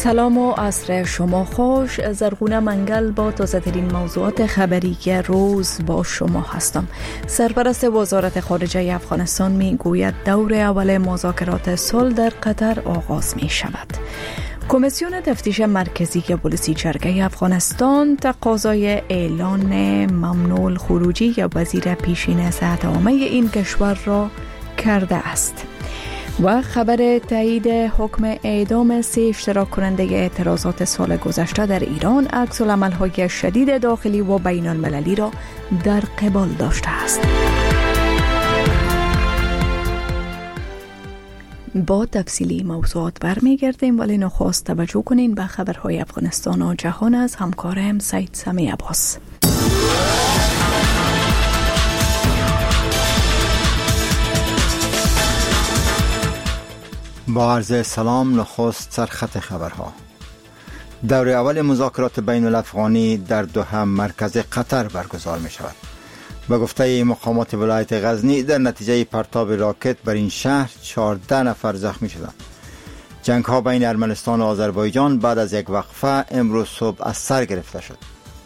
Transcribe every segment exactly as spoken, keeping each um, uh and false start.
سلام و عصر شما خوش. زرغونه منگل با تازه ترین موضوعات خبری روز با شما هستم. سرپرست وزارت خارجه افغانستان می گوید دور اول مذاکرات صلح در قطر آغاز می شود. کمیسیون تفتیش مرکزی پلیسی جرگه افغانستان تقاضای اعلان ممنوع الخروجی یا وزیر پیشین صحت عامه این کشور را کرده است. و خبر تایید حکم اعدام سه اشتراک کننده اعتراضات سال گذشته در ایران عکس‌العمل‌های شدید داخلی و بین المللی را در قبال داشته است. با تفصیلی موضوعات برمیگردیم، ولی نخست توجه کنین به خبرهای افغانستان و جهان از همکارم سید سمی عباس. با عرض سلام، نخست سرخط خبرها. دور اول مذاکرات بین الافغانی در دوحه مرکز قطر برگزار می شود. به گفته مقامات ولایت غزنی در نتیجه پرتاب راکت بر این شهر چهارده نفر زخمی شدند. جنگ ها بین ارمنستان و آذربایجان بعد از یک وقفه امروز صبح از سر گرفته شد.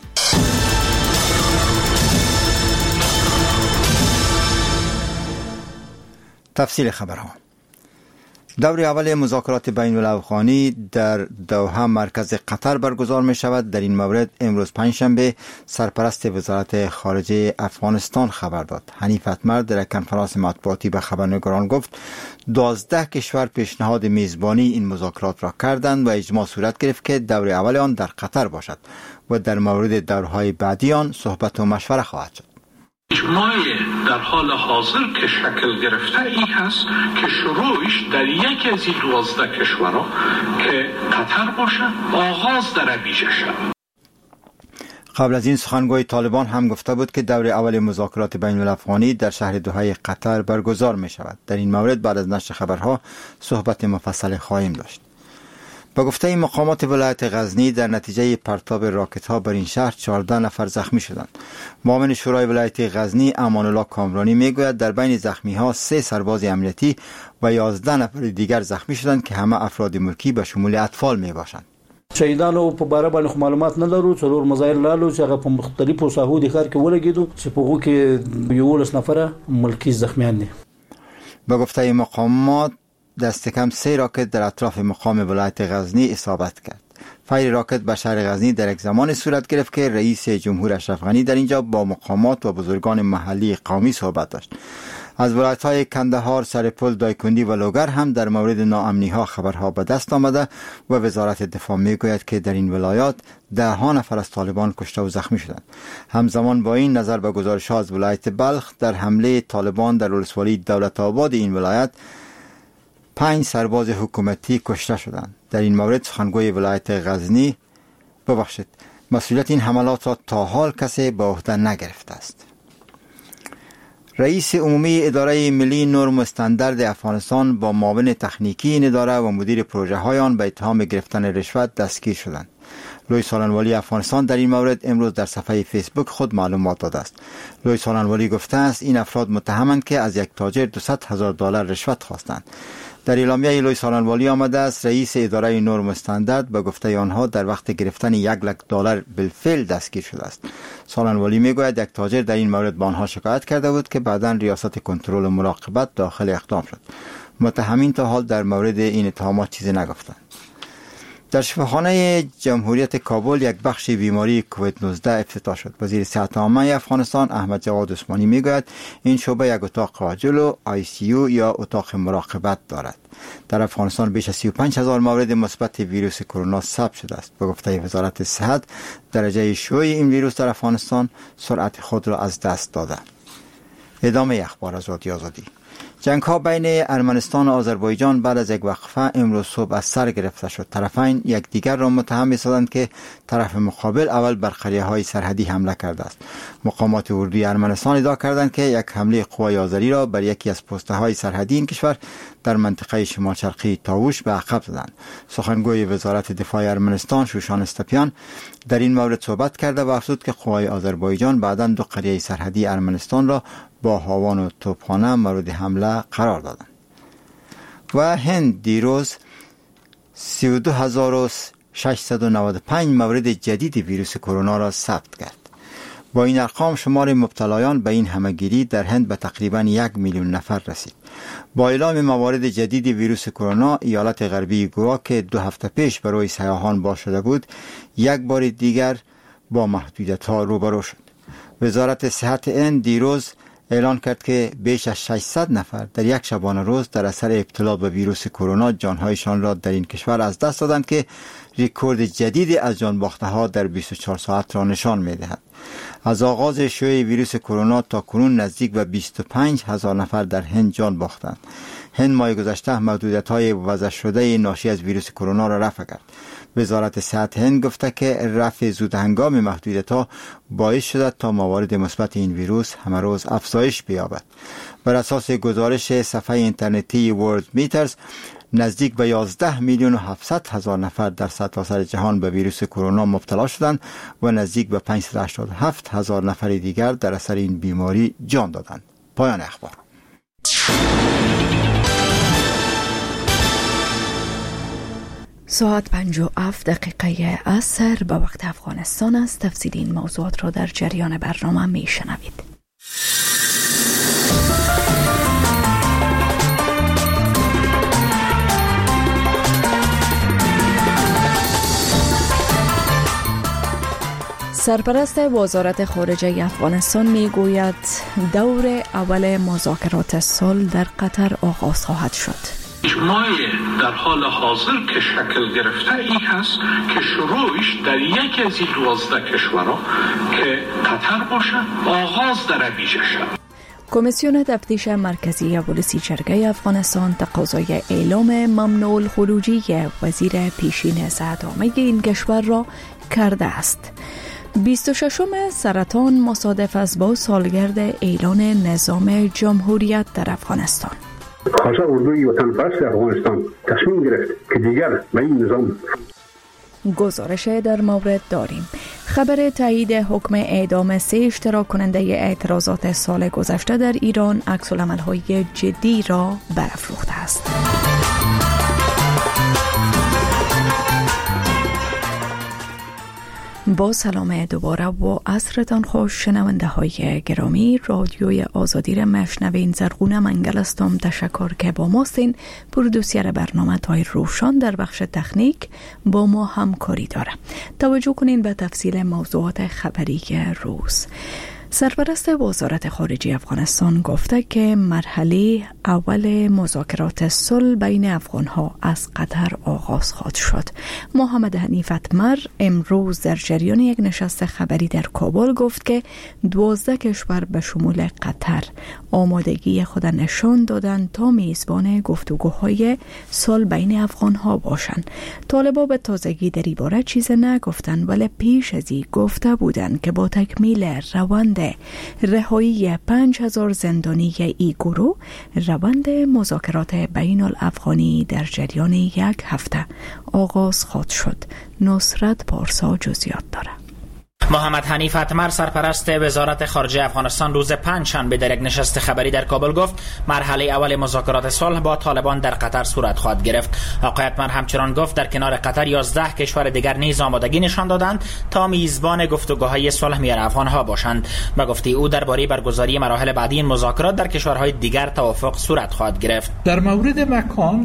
تفصیل خبرها. دور اول مذاکرات بین الافغانی در دوحه مرکز قطر برگزار می شود. در این مورد امروز پنجشنبه سرپرست وزارت خارجه افغانستان خبر داد. حنیف اتمر در کنفرانس مطبوعاتی به خبرنگاران گفت دوازده کشور پیشنهاد میزبانی این مذاکرات را کردند و اجماع صورت گرفت که دور اول آن در قطر باشد و در مورد دورهای بعدی آن صحبت و مشوره خواهد شد. اجماع در حال حاضر که شکل گرفته ای هست که شروعش در یکی از این دوازده کشورها که قطر باشد آغاز در ابیجه شود. قبل از این سخنگوی طالبان هم گفته بود که دور اول مذاکرات بین الافغانی در شهر دوحه قطر برگزار می شود. در این مورد بعد از نشر خبرها صحبت مفصل خواهیم داشت. با گفته این مقامات ولایت غزنی در نتیجه پرتاب راکت ها بر این شهر چهارده نفر زخمی شدند. معاون شورای ولایت غزنی امان الله کامرانی میگوید در بین زخمی ها سه سرباز امنیتی و یازده نفر دیگر زخمی شدند که همه افراد ملکی به شمول اطفال می باشند. شهیدانو په باره باندې معلومات نه لرو. څلور مظاهر لالو چې هغه په مختلفو ساحو د ښار کې ولګېدو چې په هغو کې یولس نفره ملکی زخمیان دي. با گفته مقامات دست کم سه راکت در اطراف مقام ولایت غزنی اصابت کرد. فیر راکت به شهر غزنی در یک زمان صورت گرفت که رئیس جمهور اشرف غنی در اینجا با مقامات و بزرگان محلی قومی صحبت داشت. از ولایت‌های کندهار، سرپل، دایکندی و لوگر هم در مورد ناامنی‌ها خبرها به دست آمده و وزارت دفاع میگوید که در این ولایات ده ها نفر از طالبان کشته و زخمی شدند. همزمان با این نظر به گزارش‌ها از ولایت بلخ در حمله طالبان در ولسوالی دولت آباد این ولایت پنج سرباز حکومتی کشته شدند. در این مورد سخنگوی ولایت غزنی ببخشید مسئولیت این حملات را تا حال کسی به عهده نگرفته است. رئیس عمومی اداره ملی نرم و استاندارد افغانستان با معاون تکنیکی این اداره و مدیر پروژه های آن به اتهام گرفتن رشوت دستگیر شدند. لوی سالنوالی افغانستان در این مورد امروز در صفحه فیسبوک خود معلومات داده است. لوی سالنوالی گفته است این افراد متهمند که از یک تاجر دویست هزار دلار رشوت خواستند. در اعلامیه لوی سالنوالی آمده است رئیس اداره نرم و استاندارد به گفته آنها در وقت گرفتن یک لک دلار بالفعل دستگیر شده است. سالنوالی میگوید یک تاجر در این مورد به آنها شکایت کرده بود که بعداً ریاست کنترل و مراقبت داخل اقدام شد. متهمین تا حال در مورد این اتهامات چیزی نگفتند. در شفاخانه جمهوریت کابل یک بخش بیماری کووید نوزده افتتاح شد. وزیر صحت عامه افغانستان احمد جواد عثمانی میگوید این شعبه یک اتاق عاجل و آی سی یو یا اتاق مراقبت دارد. در افغانستان بیش از سی و پنج هزار مورد مثبت ویروس کرونا ثبت شده است. به گفته وزارت صحت درجه شیوع این ویروس در افغانستان سرعت خود را از دست داده. ادامه اخبار از رادیو آزادی. جنگ ها بین ارمنستان و آذربایجان بعد از یک وقفه امروز صبح از سر گرفته شد. طرفین یک دیگر را متهم می‌سازند که طرف مقابل اول بر قریه های سرحدی حمله کرده است. مقامات اردوی ارمنستان ادعا کردند که یک حمله قوای آذری را بر یکی از پسته های سرحدی این کشور در منطقه شمال شرقی تاووش به عقب زدند. سخنگوی وزارت دفاع ارمنستان شوشان استپیان در این مورد صحبت کرده و افزود که قوای آذربایجان بعداً دو قریه سرحدی ارمنستان را با هاوان و توپخانه مورد حمله قرار دادند. و هند دیروز سی و دو هزار و ششصد و نود و پنج مورد جدید ویروس کرونا را ثبت کرد. با این ارقام شمار مبتلایان به این همهگیری در هند به تقریباً یک میلیون نفر رسید. با اعلام موارد جدید ویروس کرونا، ایالت غربی گوا که دو هفته پیش برای سیاحان باز شده بود، یک بار دیگر با محدودیت‌ها روبرو شد. وزارت صحت هند دیروز اعلان کرد که بیش از ششصد نفر در یک شبانه روز در اثر ابتلا به ویروس کرونا جانهایشان را در این کشور از دست دادند که رکورد جدید از جان باخته ها در بیست و چهار ساعت را نشان می دهد. از آغاز شیوع ویروس کرونا تا کنون نزدیک به بیست و پنج هزار نفر در هند جان باختند. هند ماه گذشته محدودیت‌های وضع شده ناشی از ویروس کرونا را رفع کرد. وزارت صحت هند گفته که رفع زود هنگام محدودیت‌ها باعث شده تا موارد مثبت این ویروس همه روز افزایش بیابد. بر اساس گزارش صفحه اینترنتی ورلد میترز، نزدیک به یازده میلیون و هفتصد هزار نفر در سرتاسر جهان به ویروس کرونا مبتلا شدند و نزدیک به پانصد و هشتاد و هفت هزار نفر دیگر در اثر این بیماری جان دادند. پایان اخبار. ساعت پنج و هفت دقیقه عصر به وقت افغانستان است. تفصیل این موضوعات را در جریان برنامه می شنوید. سرپرست وزارت خارجه افغانستان می گوید دور اول مذاکرات صلح در قطر آغاز خواهد شد. اجماع در حال حاضر که شکل گرفته ای هست که شروعش در یک از این دوازده کشورها که قطر باشد آغاز در ویژه شد. کمیسیون تفتیش مرکزی اولسی جرگه افغانستان تقاضای اعلام ممنوع الخروجی وزیر پیشین زعفرانی این کشور را کرده است. بیست و ششم سرطان مصادف است با سالگرد اعلان نظام جمهوریت در افغانستان. خاصه اردوی وطن پرست افغانستان تصمیم گرفت که دیگر به این نظام. گزارش در مورد داریم. خبر تایید حکم اعدام سه اشتراک کننده اعتراضات سال گذشته در ایران عکس العمل‌های جدی را برافروخته است. با سلام دوباره و عصرتان خوش شنونده های گرامی. رادیوی آزادی را مشنوین. زرغونه منگل هستم. تشکر که با ماستین. پرودوسر برنامه تای روشان در بخش تکنیک با ما همکاری داره. توجه کنین به تفصیل موضوعات خبری روز. سرپرست وزارت خارجه افغانستان گفته که مرحله اول مذاکرات صلح بین افغانها از قطر آغاز خواهد شد. محمد حنیف اتمر امروز در جریان یک نشست خبری در کابل گفت که دوازده کشور به شمول قطر آمادگی خود نشان دادند تا میزبان گفتگوهای صلح بین افغانها باشند. طالبان به تازگی در این باره چیز نگفتند، ولی پیش از این گفته بودند که با تکمیل روند رهایی پنج هزار زندانی ای گروه روند مذاکرات بین الافغانی در جریان یک هفته آغاز خواهد شد. نصرت پارسا جزئیات داره. محمد حنیف اتمر سرپرست وزارت خارجه افغانستان روز پنجشنبه در یک نشست خبری در کابل گفت مرحله اول مذاکرات صلح با طالبان در قطر صورت خواهد گرفت. آقای اتمر همچنان گفت در کنار قطر یازده کشور دیگر نیز آمادگی نشان دادند تا میزبان گفتگوهای صلح میان افغانها باشند. به گفته او درباره برگزاری مراحل بعدی این مذاکرات در کشورهای دیگر توافق صورت خواهد گرفت. در مورد مکان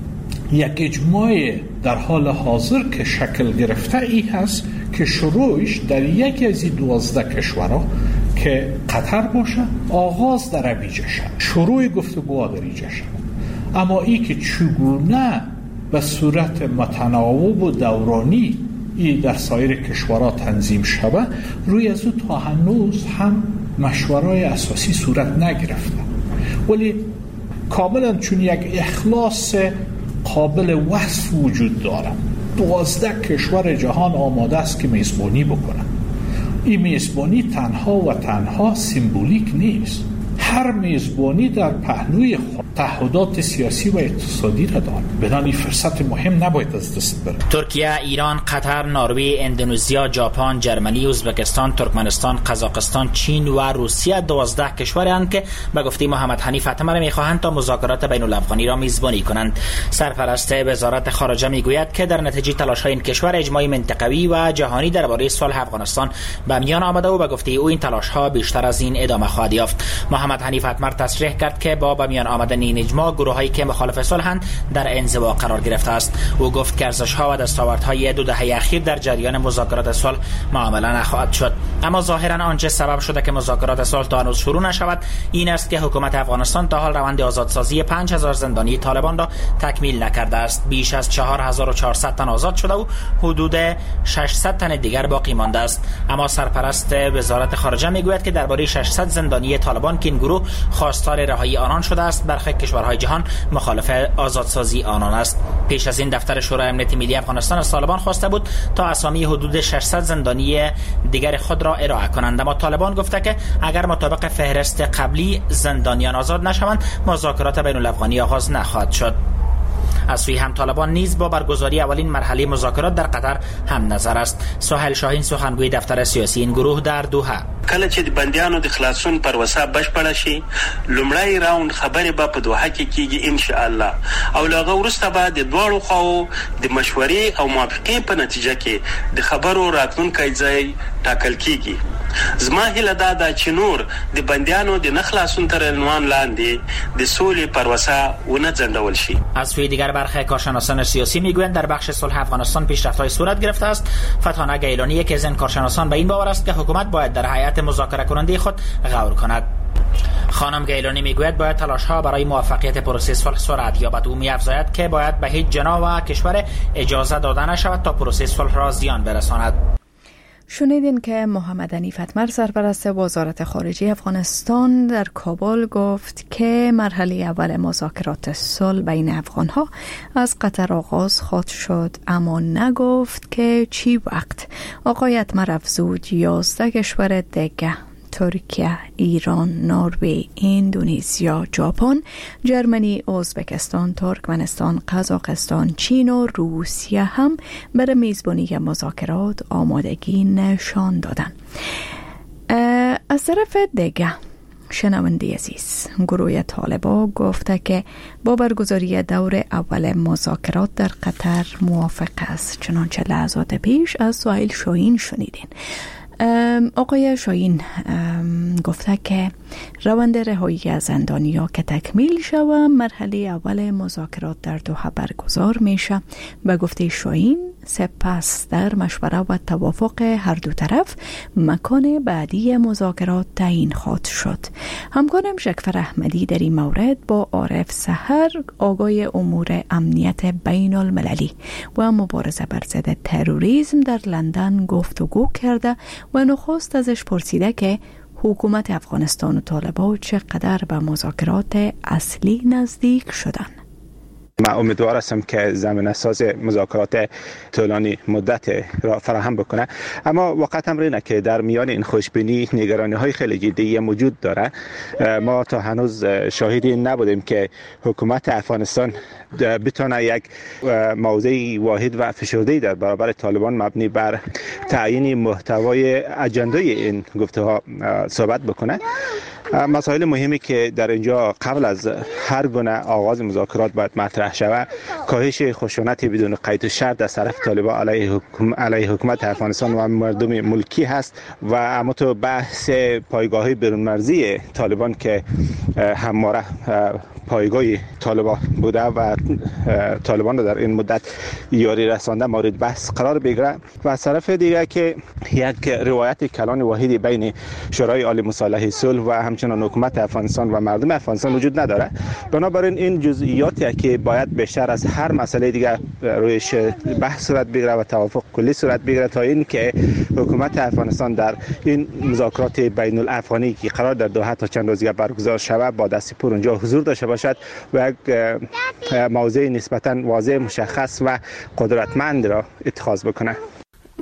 یک اجماع در حال حاضر که شکل گرفته ای هست که شروعش در یکی از این دوازده کشورها که قطر باشه آغاز در ویژه شد. شروع گفتگوها در ویژه شد. اما ای که چگونه به صورت متناوب و دورانی ای در سایر کشورها تنظیم شده روی از او تا هنوز هم مشورای اساسی صورت نگرفته، ولی کاملا چون یک اخلاص قابل وصف وجود داره. دوازده کشور جهان آماده است که میزبانی بکنه. این میزبانی تنها و تنها سیمبولیک نیست. هر میزبانی در پهلوی خود تعهدات سیاسی و اقتصادی را دارد. بدان این فرصت مهم نباید از دست بره. ترکیه، ایران، قطر، نروژ، اندونزیا، ژاپن، جرمنی، ازبکستان، ترکمنستان، قزاقستان، چین و روسیه دوازده کشورند که به گفته محمد حنیف اتمر میخواهند تا مذاکرات بین الافغانی را میزبانی کنند. سرپرست وزارت خارجه میگوید که در نتیجه تلاش‌های این کشور اجماع منطقوی و جهانی درباره صلح افغانستان به میان آمده و به گفته او این تلاش‌ها بیشتر از این ادامه خواهد یافت. محمد حنیف اتمر تصریح کرد که با به میان آمدن این اجماع گروه‌هایی که مخالف صلحند در انزوا قرار گرفته است. او گفت که ارزش‌ها و دستاوردهای دو دهه اخیر در جریان مذاکرات صلح معامله نخواهد شد. اما ظاهراً آنچه سبب شده که مذاکرات صلح تا هنوز شروع نشود این است که حکومت افغانستان تا حال روند آزادسازی پنج هزار زندانی طالبان را تکمیل نکرده است. بیش از چهار هزار و چهارصد تن آزاد شده و حدود ششصد تن دیگر باقی مانده است. اما سرپرست وزارت خارجه میگوید که درباره ششصد زندانی طالبان که این گروه خواستار رهایی آنان شده است برخی کشورهای جهان مخالف آزادسازی آنان است. پیش از این دفتر شورای امنیت ملی افغانستان از طالبان خواسته بود تا اسامی حدود ششصد زندانی دیگر خود را ارائه کنند، اما طالبان گفته که اگر مطابق فهرست قبلی زندانیان آزاد نشوند مذاکرات بین الافغانی آغاز نخواهد شد. از سوی هم طالبان نیز با برگزاری اولین مرحله مذاکرات در قطر هم نظر است. سهیل شاهین سخنگوی دفتر سیاسی این گروه در دوحه: کله چې د بندیانو د خلاصون پروسه بشپړه شي لومړی راوند خبرې به په دوحه کې کیږي ان شاء الله او له هغه وروسته به د دواړو خواو د مشورې او موافقې په نتیجه کې د خبرو راتلونکی ځای ټاکل کیږي. زما هیله دا ده چې نور د بندیانو د نخلاصون تر عنوان لاندې د سولې پروسه ونه ځنډول شي. از سوی دیگر برخی کارشناسان سیاسی میگویند در بخش صلح افغانستان پیشرفت‌های صورت گرفته است. فتحانه گیلانی یکی از این کارشناسان به این باور است که حکومت باید در هیئت مذاکره کننده خود غور کند. خانم گیلانی میگوید باید تلاش‌ها برای موفقیت پروسه صلح سرعت یابد. او می‌افزاید که باید به هیچ جناح و کشور اجازه داده نشود تا پروسه صلح را زیان برساند. شنیدین که محمد حنیف اتمر سرپرست وزارت خارجه افغانستان در کابل گفت که مرحله اول مذاکرات صلح بین افغان‌ها از قطر آغاز خواهد شد، اما نگفت که چی وقت. آقای اتمر افزود یازده کشور دیگه ترکیه، ایران، نروژ، اندونزیا، ژاپن، جرمنی، ازبکستان، ترکمنستان، قزاقستان، چین و روسیه هم برای میزبانی مذاکرات آمادگی نشان دادن. از طرف دیگه شنونده عزیز، گروه طالبان گفته که با برگزاری دور اول مذاکرات در قطر موافق است. چنانچه لحظات پیش از سهیل شاهین شنیدین. آقای شاهین گفته که روند رهایی از زندانی‌ها که تکمیل شود مرحله اول مذاکرات در دوحه برگزار میشه. به گفته شاهین سپس در مشوره و توافق هر دو طرف مکان بعدی مذاکرات تعیین خواهد شد. همکارم شکفر احمدی در این مورد با عارف سحر آگای امور امنیت بین المللی و مبارزه بر ضد تروریسم در لندن گفتگو کرده و نخست ازش پرسیده که حکومت افغانستان و طالبان چقدر به مذاکرات اصلی نزدیک شدن. من امیدوار هستم که زمینه ساز مذاکرات طولانی مدت را فراهم بکنه، اما واقعا هم اینه که در میان این خوشبینی نگرانی های خیلی جدی موجود داره. ما تا هنوز شاهدی نبودیم که حکومت افغانستان بتونه یک موضع واحد و فشرده در برابر طالبان مبنی بر تعیین محتوای اجنده این گفته‌ها صحبت بکنه. مسائل مهمی که در اینجا قبل از هر گونه آغاز مذاکرات باید مطرح شود کاهش خشونت بدون قید و شرط از طرف طالبان علیه حکومت علیه حکومت افغانستان و مردم ملکی هست و اما تو بحث پایگاه‌های برون مرزی طالبان که همواره پایگاه طالبان بوده و طالبان را در این مدت یاری رسانده مورد بحث قرار بگیره و از طرف دیگه که یک روایت کلان واحدی بین شورای عالی مصالحه صلح و همچنان حکومت افغانستان و مردم افغانستان وجود نداره. بنابراین این جزئیاتی که باید بیشتر از هر مسئله دیگه رویش بحث صورت بگیره و توافق کلی صورت بگیره تا این که حکومت افغانستان در این مذاکرات بین الافغانی که قرار در دوحه تا چند روز دیگه برگزار شود با دست پر اونجا حضور داشته باشد و یک موضع نسبتاً واضح مشخص و قدرتمند را اتخاذ بکنه.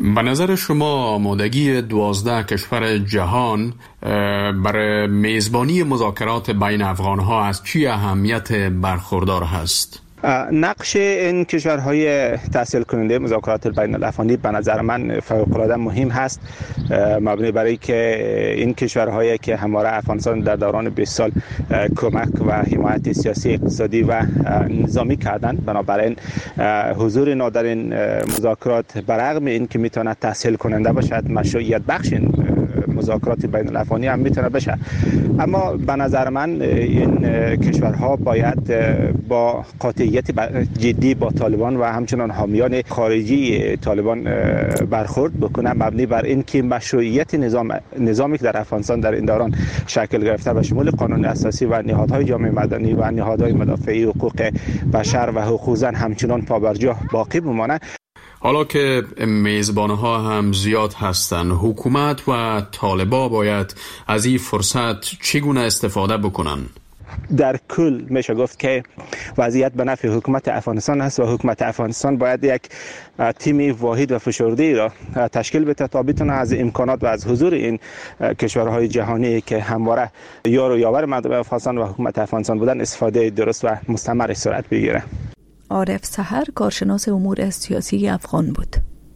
به نظر شما آمادگی دوازده کشور جهان برای میزبانی مذاکرات بین افغانها از چی اهمیت برخوردار هست؟ نقش این کشورهای تحصیل کننده مذاکرات بین الافغانی به نظر من فوق العاده مهم هست، مبنی برای که این کشورهایی که همواره افغانستان در دوران بیست سال کمک و حمایت سیاسی، اقتصادی و نظامی کردند، بنابراین حضور ما در این مذاکرات برغم این که میتونه تحصیل کننده باشد، مشروعیت بخش این مذاکرات بین الافغانی هم میتونه بشه، اما به نظر من این کشورها باید با قاطعیت جدی با طالبان و همچنان حامیان خارجی طالبان برخورد بکنه، مبنی بر این که مشروعیت نظام نظامی که در افغانستان در این دوران شکل گرفته به شمول قانون اساسی و نهادهای جامعه مدنی و نهادهای مدافعی حقوق بشر و حقوق زن همچنان پابرجا باقی بمانه. حالا که میزبانها هم زیاد هستند، حکومت و طالبا باید از این فرصت چگونه استفاده بکنن؟ در کل میشه گفت که وضعیت به نفع حکومت افغانستان است و حکومت افغانستان باید یک تیم واحد و فشرده را تشکیل بده تا بتونه از امکانات و از حضور این کشورهای جهانی که همواره یار و یاور مردم افغانستان و حکومت افغانستان بودن استفاده درست و مستمر صورت بگیره. عارف سحر کارشناس امور سیاسی افغان بود.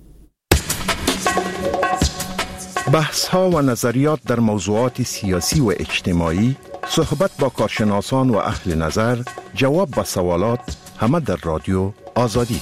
بحث ها و نظریات در موضوعات سیاسی و اجتماعی، صحبت با کارشناسان و اهل نظر، جواب به سوالات، همه در رادیو آزادی.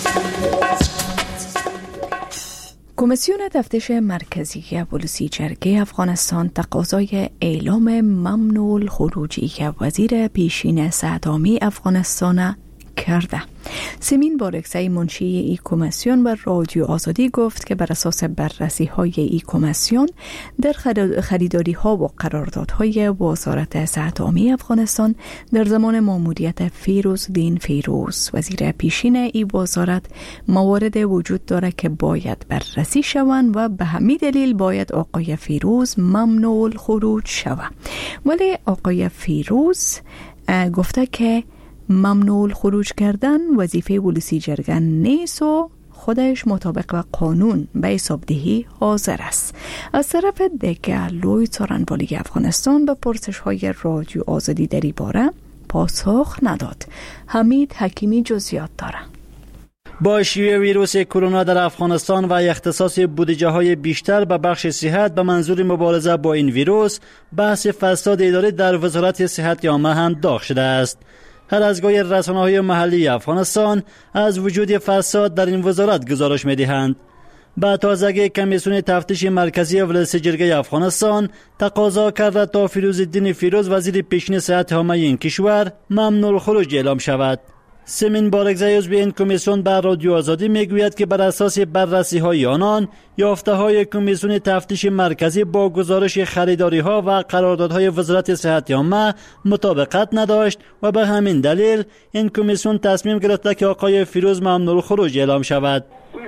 کمیسیون تفتیش مرکزی پلیسی جرگه افغانستان تقاضای اعلام ممنوع الخروجی وزیر پیشین صحت عامه افغانستان کرده. سیمین بارکزی منشی ای کمیسیون بر رادیو آزادی گفت که بر اساس بررسی های ای کمیسیون در خریداری ها و قراردادهای وزارت صحت عامه افغانستان در زمان ماموریت فیروزدین فیروز وزیر پیشین ای وزارت موارد وجود دارد که باید بررسی شوند و به همین دلیل باید آقای فیروز ممنوع الخروج شود. ولی آقای فیروز گفته که ممنوع خروج کردن وظیفه پلیسی جرگه نیست و خودش مطابق با قانون به حسابدهی حاضر است. از طرف دیگر لوی څارنوالی افغانستان به پرسش های رادیو آزادی در این باره پاسخ نداد. حمید حکیمی جزئیات داره. با شیوع ویروس کرونا در افغانستان و اختصاص بودجه های بیشتر به بخش صحت به منظور مبارزه با این ویروس، بحث فساد اداری در وزارت صحت عامه هم داغ شده است. هر از گاهی رسانه‌های محلی افغانستان از وجود فساد در این وزارت گزارش می‌دهند. با تازگی کمیسیون تفتیش مرکزی ولایت جرگه افغانستان تقاضا کرده تا فیروزالدین فیروز وزیر پیشین صحت عامه این کشور ممنوع الخروج اعلام شود. سیمین بارکزی عضو این کمیسیون بر رادیو آزادی میگوید که بر اساس بررسی های آنان یافته های کمیسیون تفتیش مرکزی با گزارش خریداری ها و قراردادهای وزارت صحت عامه مطابقت نداشت و به همین دلیل این کمیسیون تصمیم گرفته که آقای فیروز ممنوع الخروج اعلام شود.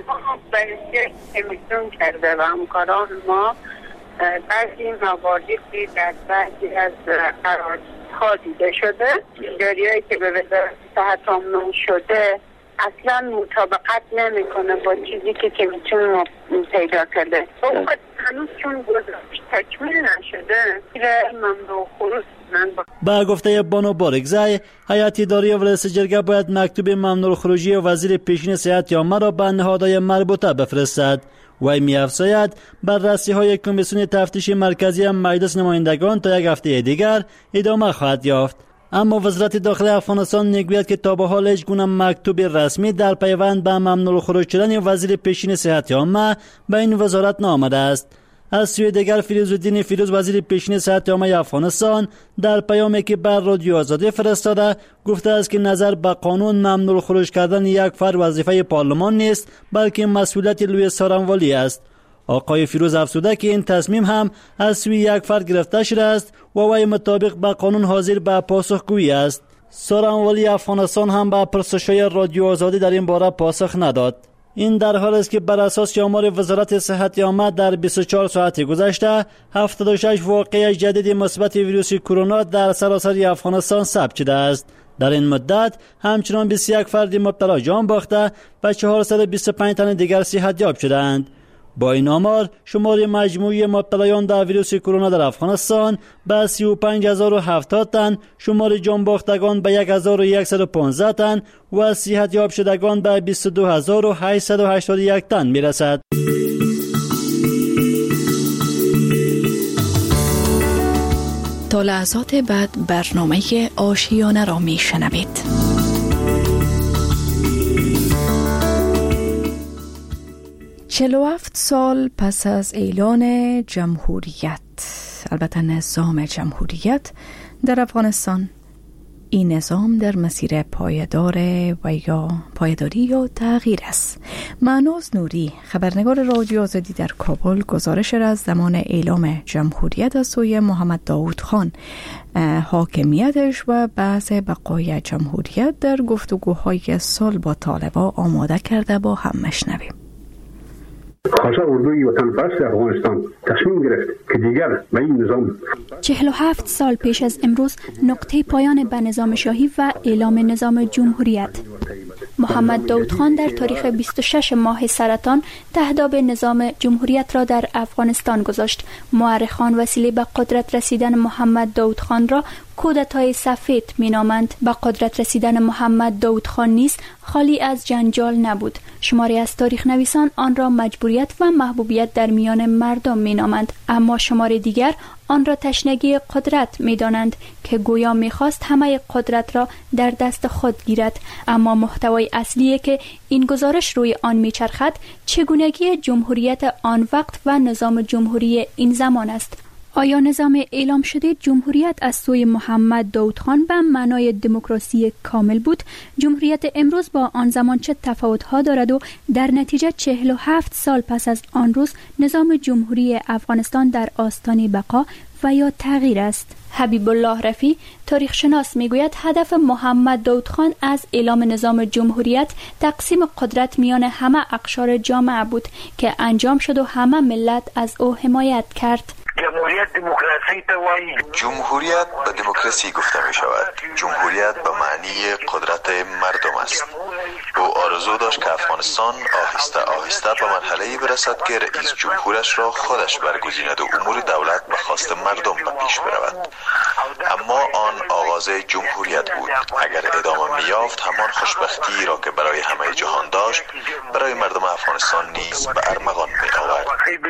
کمیسیون کرده و همکاران ما بعضی مواردی که در بعضی از قراردادها دیده شده، جاریایی که به وزارت صحت ممنوع شده اصلا مطابقت نمیکنه با چیزی که کمیسیون پیدا کرده. هنوز چون گزارش تکمیل نشده ممنوع خروج. با گفته بانو بارکزی، هیئت اداری ولایت جرگه باید مکتوب ممنوع خروجی وزیر پیشین صحت عامه را به نهادهای مربوطه بفرستد. وی می‌افزاید بررسی های کمیسیون تفتیش مرکزی مجلس نمایندگان تا یک هفته دیگر ادامه خواهد یافت. اما وزارت داخلی افغانستان میگوید که تا به حال هیچ گونه مکتوب رسمی در پیوند به ممنوع خروج شدن وزیر پیشین صحت عامه به این وزارت نامده است. از سوی دیگر فیروزالدین فیروز وزیر پیشین صحت عامه افغانستان در پیامی که بر رادیو آزادی فرستاده گفته است که نظر به قانون ممنوع خروج کردن یک فرد وظیفه پارلمان نیست، بلکه مسئولیت لوی څارنوالی است. آقای فیروز افزوده که این تصمیم هم از سوی یک فرد گرفته شده است و وی مطابق به قانون حاضر به پاسخگویی است. څارنوالی افغانستان هم به پرسش‌های رادیو آزادی در این باره پاسخ نداد. این در حال است که بر اساس آمار وزارت صحت عامه در بیست و چهار ساعت گذشته هفتاد و شش واقعه جدید مثبت ویروس کرونا در سراسر افغانستان ثبت شده است. در این مدت همچنان بیست و یک فرد مبتلا جان باخته و چهارصد و بیست و پنج تن دیگر صحت یاب شدند. با این آمار شمار مجموعی مبتلایان در ویروس کرونا در افغانستان به سی و پنج هزار و هفتاد تن، شمار جانباختگان به یک هزار و صد و پانزده تن و صحت یاب شدگان به بیست و دو هزار و هشتصد و هشتاد و یک تن میرسد. تا لحظات بعد برنامه آشیانه را میشنوید. چهل و هفت سال پس از اعلان جمهوریت، البته نظام جمهوریت در افغانستان، این نظام در مسیر پایدار و یا پایداری یا تغییر است. معناز نوری، خبرنگار رادیو آزادی در کابل، گزارش را از زمان اعلام جمهوریت از سوی محمد داود خان، حاکمیتش و بحث بقای جمهوریت در گفتگوهای سال با طالبان آماده کرده، با هم مشنویم. خاصه اردوی وطن پرست افغانستان تصمیم گرفت که دیگر به این نظام چهل و هفت سال پیش از امروز نقطه پایان به نظام شاهی و اعلام نظام جمهوریت. محمد داود خان در تاریخ بیست و شش ماه سرطان تهداب نظام جمهوریت را در افغانستان گذاشت. مورخان وسیله به قدرت رسیدن محمد داود خان را کودتای سفید مینامند. به قدرت رسیدن محمد داود خان نیز خالی از جنجال نبود. شماری از تاریخ نویسان آن را مجبوریت و محبوبیت در میان مردم مینامند، اما شماری دیگر آن را تشنگی قدرت می‌دانند که گویا می‌خواست همه قدرت را در دست خود گیرد. اما محتوای اصلی که این گزارش روی آن می‌چرخد چگونگی جمهوریت آن وقت و نظام جمهوری این زمان است. آیا نظام اعلام شده جمهوریت از سوی محمد داود خان به معنای دموکراسی کامل بود؟ جمهوریت امروز با آن زمان چه تفاوت‌ها دارد و در نتیجه چهل و هفت سال پس از آن روز نظام جمهوری افغانستان در آستانه بقا و یا تغییر است؟ حبیب الله رفی، تاریخ شناس، میگوید هدف محمد داود خان از اعلام نظام جمهوریت تقسیم قدرت میان همه اقشار جامعه بود که انجام شد و همه ملت از او حمایت کرد. جمهوریت دموکراسی توایی. جمهوریت به دموکراسی گفته می شود. جمهوریت به معنی قدرت مردم است. او آرزو داشت که افغانستان آهسته آهسته به مرحله‌ای برسد که رئیس جمهورش را خودش برگزیند و امور دولت به خواست مردم به پیش برود. اما آن آغاز جمهوریت بود. اگر ادامه می‌یافت همان خوشبختی را که برای همه جهان داشت برای مردم افغانستان نیز به ارمغان می‌آورد.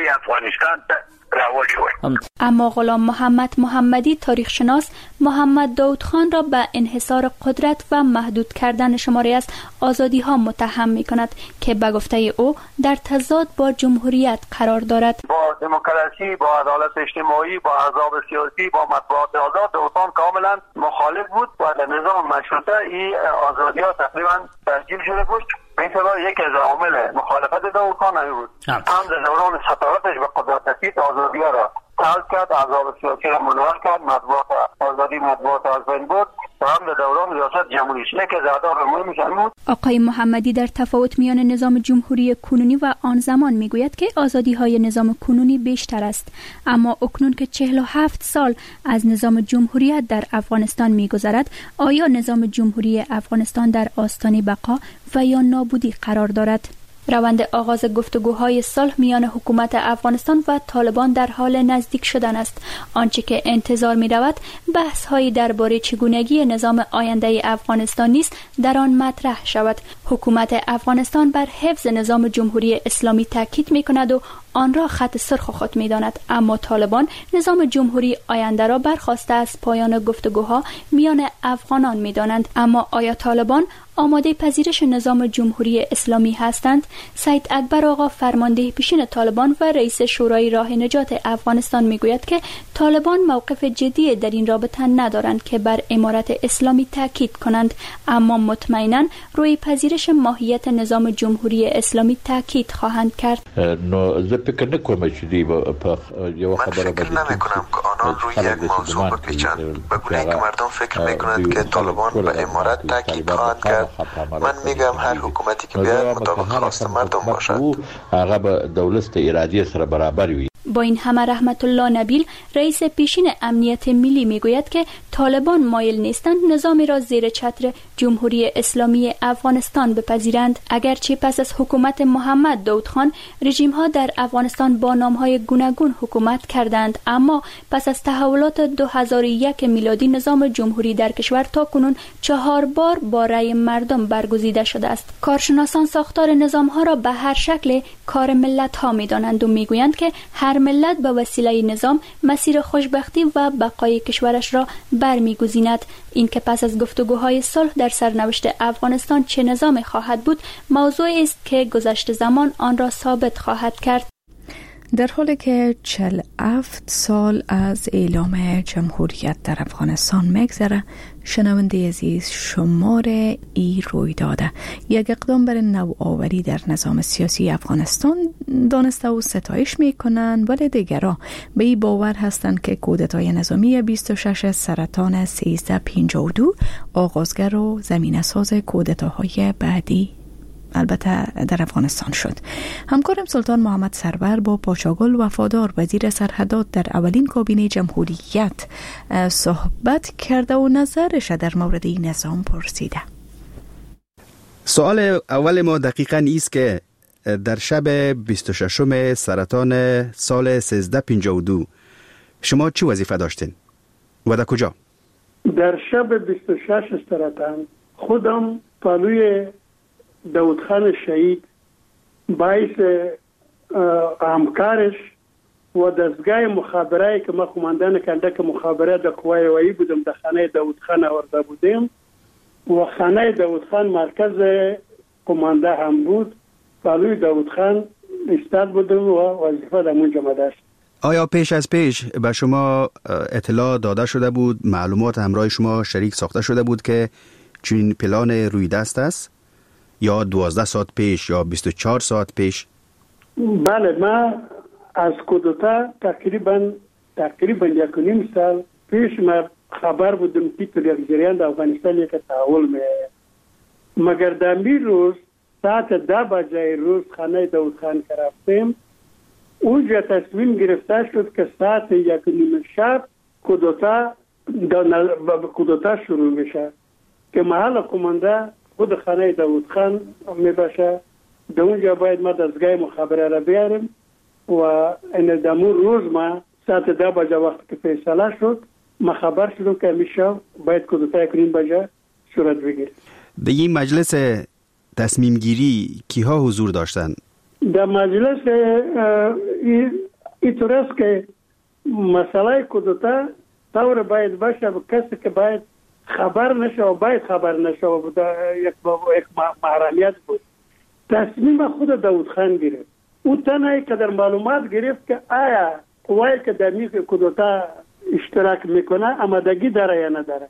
اما غلام محمد محمدی، تاریخ شناس، محمد داود خان را به انحصار قدرت و محدود کردن شماری از آزادی ها متهم می کند که به گفته او در تضاد با جمهوریت قرار دارد. با دموکراسی، با عدالت اجتماعی، با احزاب سیاسی، با مطبوعات آزاد داود خان کاملا مخالف بود و در نظام مشروطه این آزادی ها تقریبا تسجیل شده بود. به این سبب یکی از عوامل مخالفت داود خان همین بود. هم در دوران سطورتش به قدرت رسید آزادی ها را سلب کرد، احزاب سیاسی را منحل کرد، مطبوعات آزادی مطبوعات از بین برد و هم در دوران ریاست جمهوریش یکی از اهداف مهمش همین بود. آقای محمدی در تفاوت میان نظام جمهوری کنونی و آن زمان میگوید که آزادی های نظام کنونی بیشتر است، اما اکنون که چهل و هفت سال از نظام جمهوریت در افغانستان میگذرد، آیا نظام جمهوری افغانستان در آستانه بقا و یا نابودی قرار دارد؟ روند آغاز گفتگوهای صلح میان حکومت افغانستان و طالبان در حال نزدیک شدن است. آنچه که انتظار می رود بحث هایی درباره چگونگی نظام آینده افغانستان نیست در آن مطرح شود. حکومت افغانستان بر حفظ نظام جمهوری اسلامی تاکید می کند و آن را خط سرخ خود می داند، اما طالبان نظام جمهوری آینده را برخواسته از پایان گفتگوها میان افغانان می دانند. اما آیا طالبان آماده پذیرش نظام جمهوری اسلامی هستند؟ سید اکبر آقا، فرمانده پیشین طالبان و رئیس شورای راه نجات افغانستان میگوید که طالبان موقف جدی در این رابطه ندارند که بر امارت اسلامی تاکید کنند، اما مطمئنا روی پذیرش ماهیت نظام جمهوری اسلامی تاکید خواهند کرد. فکر نکنم چې دی په یو خبره باندې نمی‌کنم که آنان روی یک موضوع بپیچند. بگویند که مردم فکر می‌کنند که طالبان به امارت تاکید خواهند کرد. من میگم هر حکومتی که بیاد مطابق خواست مردم باشد. هغه به دولت اراده سره برابر وي. با این همه رحمت الله نبیل رئیس پیشین امنیت ملی میگوید که طالبان مایل نیستند نظامی را زیر چتر جمهوری اسلامی افغانستان بپذیرند. اگرچه پس از حکومت محمد داود خان رژیم ها در افغانستان با نام های گوناگون حکومت کردند، اما پس از تحولات دو هزار و یک میلادی نظام جمهوری در کشور تا کنون چهار بار با رأی مردم برگزیده شده است. کارشناسان ساختار نظام ها را به هر شکل کار ملت ها می دانند و می گویند که هر ملت به وسیله نظام مسیر خوشبختی و بقای کشورش را برمیگزیند. این که پس از گفتگوهای صلح در سرنوشت افغانستان چه نظامی خواهد بود موضوعی است که گذشت زمان آن را ثابت خواهد کرد. در حالی که چهل و هفت سال از اعلام جمهوریت در افغانستان میگذره، شنونده عزیز، شمار ای روی داده یک اقدام بر نوآوری در نظام سیاسی افغانستان دانسته و ستایش میکنند، ولی دیگران به این باور هستند که کودتای نظامی بیست و شش سرطان سیزده پنجاه و دو آغازگر و زمینه ساز کودتاهای بعدی البته در افغانستان شد. همکارم سلطان محمد سرور با پاچاگل وفادار وزیر سرحدات در اولین کابینه جمهوریت صحبت کرده و نظرش در مورد این نظام پرسیده. سوال اول ما دقیقاً ایست که در شب بیست و ششم سرطان سال سیزده پنجاه و دو شما چی وظیفه داشتین و در کجا؟ در شب بیست و شش سرطان خودم پالوی داود خان شهید باعث همکارش و دستگاه مخابرایی که ما قماندان کندک مخابره در قوای وایی بودم در خانه داود خان آورده بودیم و خانه داود خان مرکز قمانده هم بود. پالوی داود خان استاد بودم و وظیفه در اونجا داشت. آیا پیش از پیش به شما اطلاع داده شده بود، معلومات همراه شما شریک ساخته شده بود که چنین پلان روی دست است؟ یا دوازده ساعت پیش یا بیست و چهار ساعت پیش؟ بله، ما از کودتا تقریبا تقریبا یک و نیم سال پیش ما خبر بودم که تو یک جریان در افغانستان یک تحول می مگر در می روز ساعت ده بجه روز خانه داود خان که رفتیم، اونجا تصمیم گرفته شد که ساعت یک و نیم شب کودتا کودتا شروع میشه که محل قمانده خود خانه داود خان می باشه. در اونجا باید ما دستگاه مخابره را بیاریم و این دمون روز ما ساعت ده بجه وقت که فیصله شد ما خبر شدم که همیشه باید کودتا کنیم بجه صورت بگیر. در این مجلس تصمیم گیری کیها حضور داشتن؟ در مجلس اینطور است که مسئله کودتا طور باید باشه و کسی که باید خبر نشه و باید خبر نشه و یک محرمیت بود. تصمیم خود داود خان گرفت. او تنهایی که در معلومات گرفت که آیا قوایی که در میز کودتا اشتراک میکنه آمادگی داره یا نداره.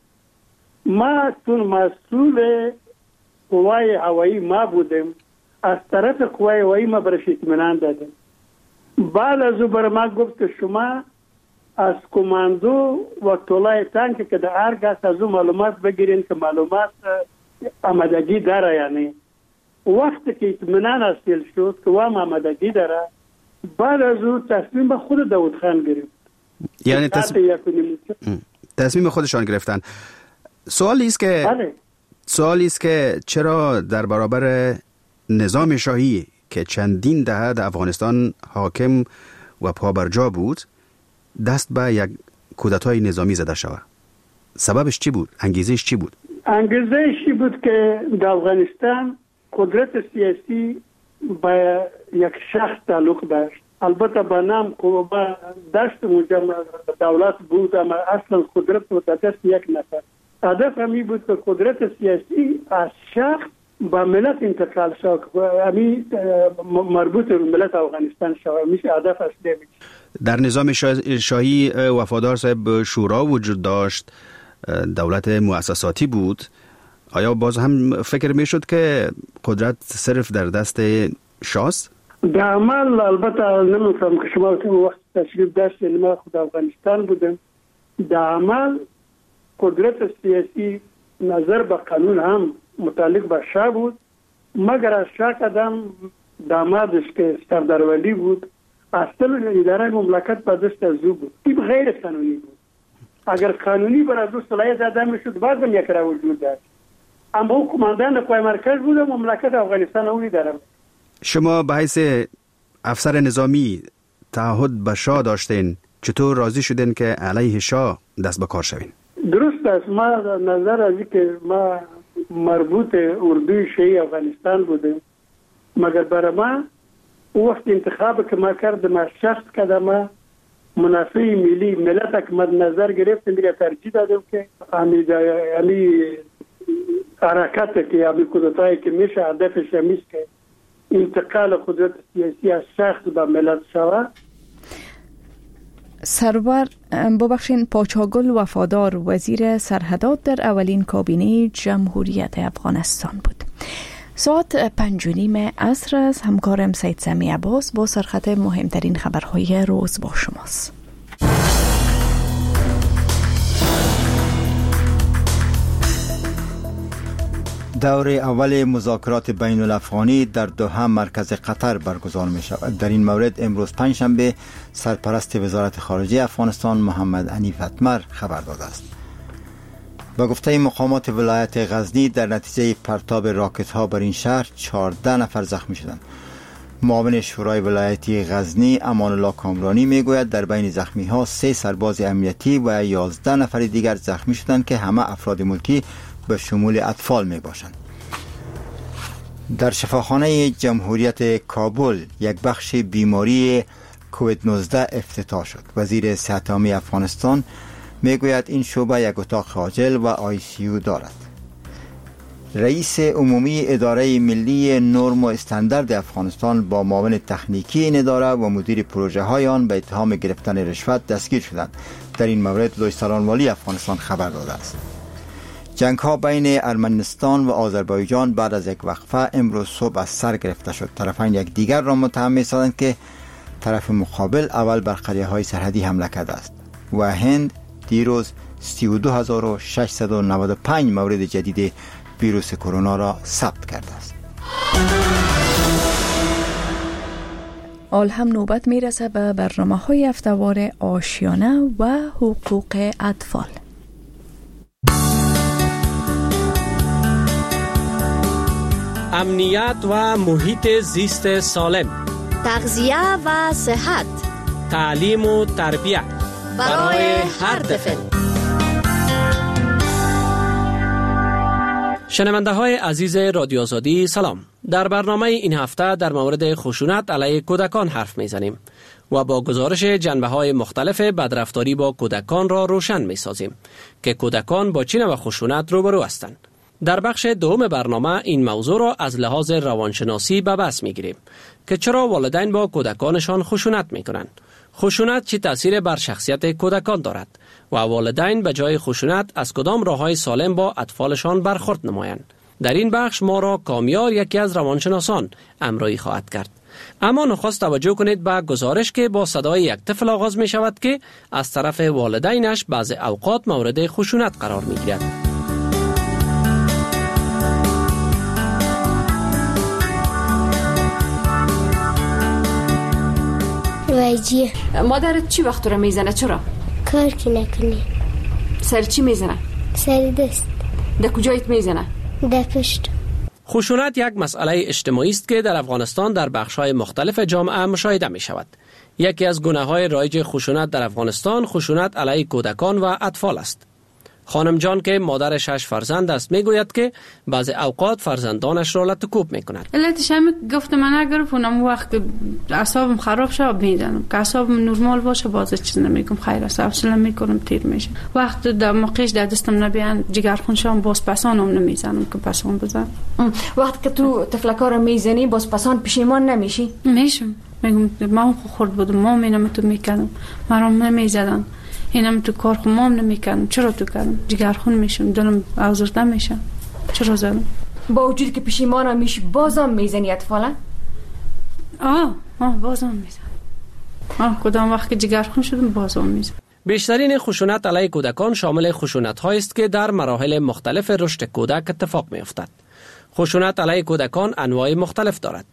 ما چون مسئول قوای هوایی ما بودیم، از طرف قوای هوایی ما برش اطمینان دادیم. بعد از او بر ما گفت که شما از کماندو و طولای تانک که در ارگ از او معلومات بگیرین که معلومات آمادگی داره یعنی. وقتی که اطمینان حاصل شد که وام آمادگی داره، بعد از او تصمیم خود داود خان گرفت. یعنی تصمیم تصمیم خودشان گرفتن. سوالی است که بله. سوالی است که چرا در برابر نظام شاهی که چندین دهه در افغانستان حاکم و پابرجا بود دست به یک کودتای نظامی زده شود؟ سببش چی بود؟ انگیزش چی بود؟ انگیزش چی بود که در افغانستان قدرت سیاسی با یک شخص تعلق داشت. البته به نام قوبا داشت مجمع دولت بود، اما اصلا قدرت بود دست یک نفر. هدف همی بود که قدرت سیاسی از شخص با ملت انتقال شد، همی مربوط به ملت افغانستان شد. میشه هدف اصلی بود. در نظام شاهی وفادار صاحب شورا وجود داشت، دولت مؤسساتی بود. آیا باز هم فکر میشد که قدرت صرف در دست شاست؟ در عمل البته نمی‌فهم که شما وقت تشریف داشتین، ما خود افغانستان بودم. در عمل قدرت سیاسی نظر به قانون هم متعلق به شاه بود، مگر از شاه قدم دامادش که سردار ولی بود اصل اداره مملکت به دست از او بود. این غیر قانونی بود. اگر قانونی بر از او صلاحیت داده میشد بازم یک را وجود داشت. اما او کماندان قوای مرکز بود و مملکت افغانستان او اداره. شما به حیث افسر نظامی تعهد به شاه داشتین، چطور راضی شدین که علیه شاه دست به کار شوین؟ درست است. ما نظر از که ما مربوط اردوی شیعی افغانستان بودیم، مگر برای ما او وقت انتخاب که ما کردم از شخص که ما منافع ملی ملت که مد نظر گرفت میگه ترجیح دادم که امی امی حرکت که امی کودتایی که میشه هدفش همیست که انتقال قدرت سیاسی از شخص به ملت شود. سرور ببخشین پاچاگل وفادار وزیر سرحدات در اولین کابینه جمهوریت افغانستان بود. ساعت پنج و نیم عصر از همکارم سید سمی عباس با سرخط مهمترین خبرهای روز با شماست. دور اول مذاکرات بین الافغانی در دوحه مرکز قطر برگزار می شود. در این مورد امروز پنجشنبه سرپرست وزارت خارجه افغانستان محمد عنیف اتمر خبر داده است. با گفته مقامات ولایت غزنی در نتیجه پرتاب راکت ها بر این شهر چهارده نفر زخمی شدند. معاون شورای ولایتی غزنی امان الله کامرانی می گوید در بین زخمی ها سه سرباز امنیتی و یازده نفر دیگر زخمی شدند که همه افراد ملکی به شمول اطفال می باشند. در شفاخانه جمهوریت کابل یک بخش بیماری کووید نوزده افتتاح شد. وزیر صحت عامه افغانستان می گوید این شعبه یک اتاق عاجل و آی سی یو دارد. رئیس عمومی اداره ملی نرم و استاندارد افغانستان با معاون تکنیکی این اداره و مدیر پروژه های آن به اتهام گرفتن رشوت دستگیر شدند. در این مورد لوی سالانوالی افغانستان خبر داده است. جنگ ها بین ارمنستان و آذربایجان بعد از یک وقفه امروز صبح از سر گرفته شد. طرفین یک دیگر را متهم می‌سازند که طرف مقابل اول بر قریه های سرحدی حمله کرده است و هند دیروز سی و دو هزار و ششصد و نود و پنج مورد جدید ویروس کرونا را ثبت کرده است. آل هم نوبت میرسه به برنامه های هفته‌وار آشیانه و حقوق اطفال. امنیت و محیط زیست سالم، تغذیه و صحت، تعلیم و تربیت برای هر طفل. شنونده های عزیز رادیو آزادی سلام. در برنامه این هفته در مورد خشونت علیه کودکان حرف میزنیم و با گزارش جنبه های مختلف بدرفتاری با کودکان را روشن می سازیم که کودکان با چه نوع خشونت روبرو هستند. در بخش دوم برنامه این موضوع را از لحاظ روانشناسی به بحث می گیریم که چرا والدین با کودکانشان خشونت می کنند، خشونت چه تأثیر بر شخصیت کودکان دارد و والدین به جای خشونت از کدام راه‌های سالم با اطفالشان برخورد نمایند. در این بخش ما را کامیار یکی از روانشناسان همراهی خواهد کرد. اما نخست توجه کنید به گزارش که با صدای یک طفل آغاز می شود که از طرف والدینش بعض اوقات مورد خشونت قرار می گیرد. وایجی مادرت چی وقت رو میزنه؟ چرا؟ کار که نکنی. سر چی میزنه؟ سر دست. در کجایت میزنه؟ در پشت. خشونت یک مسئله اجتماعی است که در افغانستان در بخش‌های مختلف جامعه مشاهده می شود. یکی از گونه‌های رایج خشونت در افغانستان خشونت علیه کودکان و اطفال است. خانم جان که مادر شش فرزند است میگوید که بعض اوقات فرزندانش را لطکوب میکند. علتش هم گفتم من اگر اونم وقت اعصابم خراب شه میزنم، که اعصابم نرمال باشه باز چیز نمیگم، خیر است حوصله میکنم تیر میشه. وقت در موقعش در دستم نبیان جگرخون شام باز پسانم نمیزنم که پسان بزنم. وقت که تو تفلکا رو میزنی باز پسان پشیمان نمیشی؟ میشم، میگم ما خورد بودم ما مینم تو میکردم مرام نمیزدن، اینم تو کار خمام نمیکنم. چرا تو کردم؟ جگرخون میشم، دلم آزرده میشم. چرا زدم؟ با وجودی که پشیمانم میشی بازم میزنی اطفالا؟ آه آه بازم میزنم. آه کدام وقت که جگرخون شدم بازم میزنم. بیشترین خشونت علیه کودکان شامل خشونت هایی است که در مراحل مختلف رشد کودک اتفاق میافتد. خشونت علیه کودکان انواع مختلف دارد.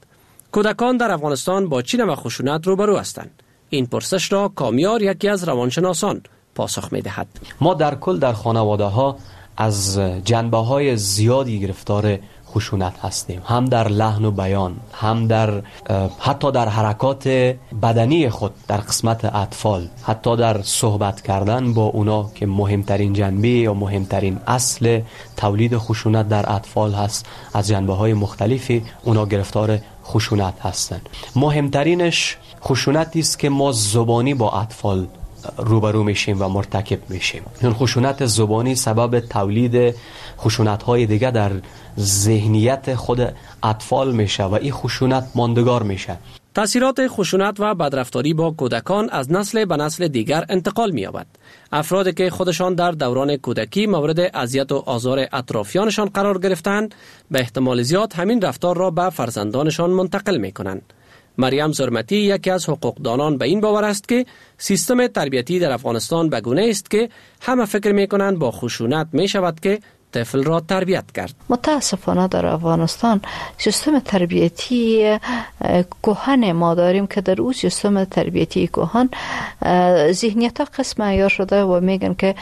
کودکان در افغانستان با چه نوع خشونت روبرو هستند؟ این پرسش را کامیار یکی از روانشناسان پاسخ می‌دهد. ما در کل در خانواده ها از جنبه های زیادی گرفتار خشونت هستیم، هم در لحن و بیان، هم در حتی در حرکات بدنی خود در قسمت اطفال، حتی در صحبت کردن با اونا که مهمترین جنبه یا مهمترین اصل تولید خشونت در اطفال هست. از جنبه های مختلفی اونا گرفتار خشونت هستند. مهمترینش خشونتی است که ما زبانی با اطفال روبرو میشیم و مرتکب میشیم. این خشونت زبانی سبب تولید خشونت های دیگه در ذهنیت خود اطفال میشه و این خشونت ماندگار میشه. تأثیرات خشونت و بدرفتاری با کودکان از نسل به نسل دیگر انتقال می‌یابد. افرادی که خودشان در دوران کودکی مورد اذیت و آزار اطرافیانشان قرار گرفتند، به احتمال زیاد همین رفتار را به فرزندانشان منتقل می‌کنند. مریم زرمتی یکی از حقوقدانان به این باور است که سیستم تربیتی در افغانستان به گونه است که همه فکر می‌کنند با خشونت می‌شود که طفل را تربیت کرد. متاسفانه در افغانستان سیستم تربیتی کهن ما داریم که در اون سیستم تربیتی کهن ذهنیت ها قسم عیار شده و میگن که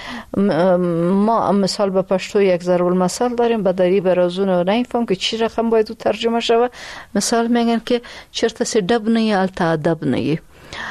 ما مثال به پشتو یک ضرب المثل داریم، به دری برازون و نمیفهم که چی رقم باید ترجمه شود. مثال میگن که چرت سی دب نی التا ادب نی،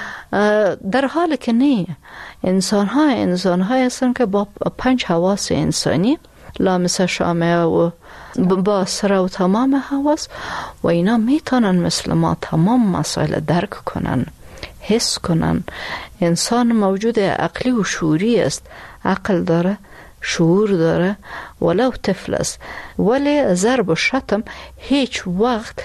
در حالی که نه. انسان ها انسان ها هستن که با پنج حواس انسانی لامس شامه و باصره و تمام حواس و اینا میتونن مثل ما تمام مسائل درک کنن، حس کنن. انسان موجود عقلی و شعوری است، عقل داره، شعور داره، ولو طفل است. ولی ضرب و شتم هیچ وقت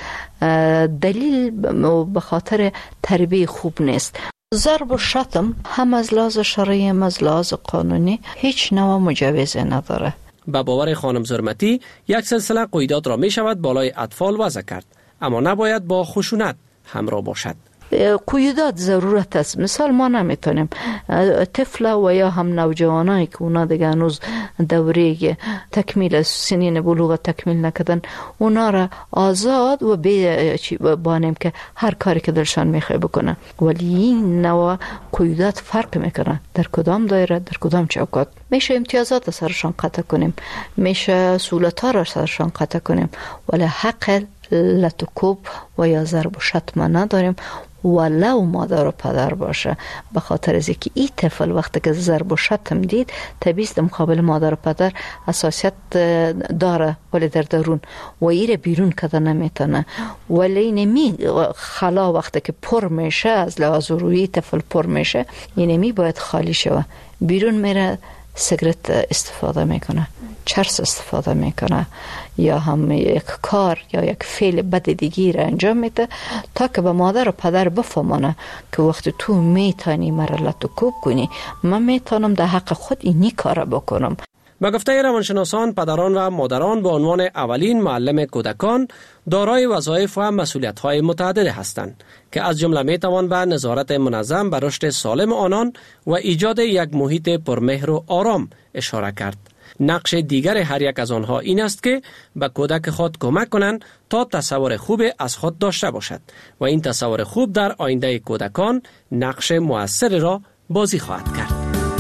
دلیل به خاطر تربیه خوب نیست. ضرب و شتم هم از لحاظ شرعی هم از لحاظ قانونی هیچ نوع مجوز نداره. به باور خانم زرمتی یک سلسله قیودات را می شود بالای اطفال وضع کرد، اما نباید با خشونت همراه باشد. قیودات ضرورت است. مثال ما نمیتونیم طفل و یا هم نوجوانایی که اونا دیگه هنوز دوره تکمیل سنین بلوغ تکمیل نکردن، اونا را آزاد و بی بانیم که هر کاری که دلشان میخواه بکنن. ولی این نوع قیودات فرق میکنن در کدام دایره، در کدام چوکات. میشه امتیازات سرشان قطع کنیم، میشه سهولت‌ها را سرشان قطع کنیم، ولی حق لطکوب و یا ضرب و شتم نداریم، ولو مادر و پدر باشه. به خاطر از اینکه این طفل وقتی که ضرب و شتم دید طبیعی است مقابل مادر و پدر حساسیت داره، ولی در درون و ایره بیرون کده نمیتونه. ولی نمی خلا وقتی که پر میشه از لحاظ روی طفل پر میشه، اینمی باید خالی شوه. بیرون میره سیگرت استفاده میکنه، چرس استفاده میکنه، یا هم یک کار یا یک فعل بد دیگی را انجام میده تا که به مادر و پدر بفهمونه که وقتی تو میتونی مرا کوب کنی، من میتونم در حق خود اینی کار بکنم. به گفته روانشناسان، پدران و مادران به عنوان اولین معلم کودکان دارای وظایف و مسئولیت‌های متعدد هستند که از جمله میتوان به نظارت منظم بر رشد سالم آنان و ایجاد یک محیط پرمهر و آرام اشاره کرد. نقش دیگر هر یک از آنها این است که به کودک خود کمک کنند تا تصور خوب از خود داشته باشد و این تصور خوب در آینده کودکان نقش مؤثر را بازی خواهد کرد.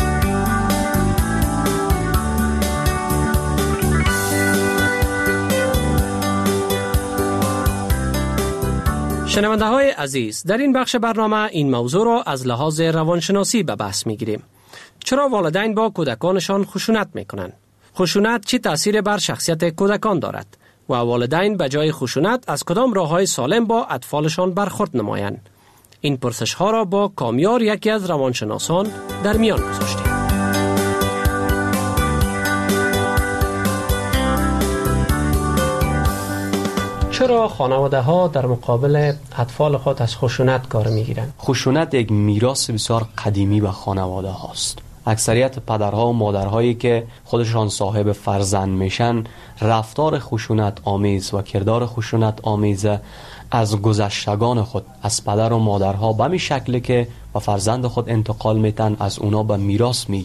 شنونده های عزیز، در این بخش برنامه این موضوع را از لحاظ روانشناسی به بحث می گیریم. چرا والدین با کودکانشان خشونت می کنند؟ خشونت چه تأثیر بر شخصیت کودکان دارد؟ و والدین به جای خشونت از کدام راه‌های سالم با اطفالشان برخورد نمایند؟ این پرسش ها را با کامیار یکی از روانشناسان در میان گذاشتیم. چرا خانواده ها در مقابل اطفال خود از خشونت کار میگیرند؟ خشونت یک میراث بسیار قدیمی به خانواده هاست. اکثریت پدرها و مادرهایی که خودشان صاحب فرزند میشن، رفتار خشونت آمیز و کردار خشونت آمیز از گذشتگان خود، از پدر و مادرها به می شکل که به فرزند خود انتقال میتن، از اونا به میراث میگیرن.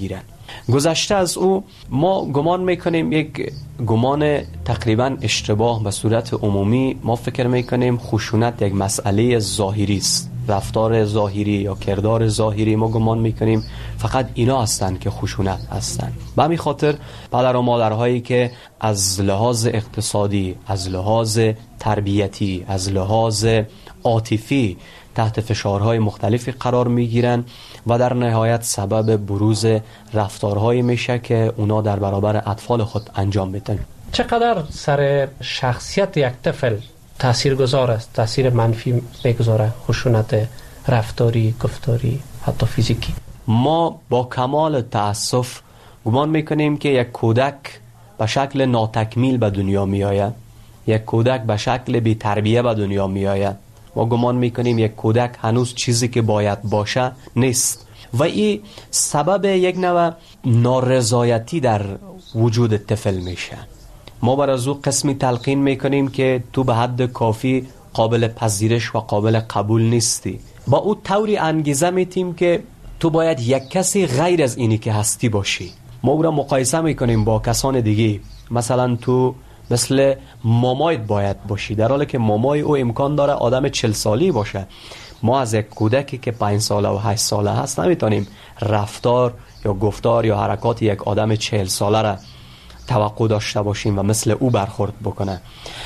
گذشته از او ما گمان میکنیم یک گمان تقریبا اشتباه به صورت عمومی، ما فکر میکنیم خشونت یک مسئله ظاهری است، رفتار ظاهری یا کردار ظاهری. ما گمان میکنیم فقط اینا هستند که خشونت هستند. به همین خاطر پدر و مادرهایی که از لحاظ اقتصادی، از لحاظ تربیتی، از لحاظ عاطفی تحت فشارهای مختلفی قرار میگیرن و در نهایت سبب بروز رفتارهایی میشه که اونا در برابر اطفال خود انجام میدن. چقدر سر شخصیت یک طفل تأثیر گذار است، تأثیر منفی میگذاره خشونت رفتاری، گفتاری، حتی فیزیکی؟ ما با کمال تأسف گمان میکنیم که یک کودک به شکل ناتکمیل به دنیا میآید، یک کودک به شکل بی تربیه به دنیا میآید. ما گمان میکنیم یک کودک هنوز چیزی که باید باشه نیست و این سبب یک نوع نارضایتی در وجود طفل میشه. ما بر از او قسمی تلقین میکنیم که تو به حد کافی قابل پذیرش و قابل قبول نیستی. با او طوری انگیزه میتیم که تو باید یک کسی غیر از اینی که هستی باشی. ما او را مقایسه میکنیم با کسان دیگه، مثلا تو مثل مامایت باید باشی، در حالی که مامای او امکان داره آدم چل سالی باشه. ما از یک کودکی که پنج ساله و هشت ساله هست نمیتونیم رفتار یا گفتار یا حرکات یک آدم چهل ساله را توقع داشته باشیم و مثل او برخورد بکنه.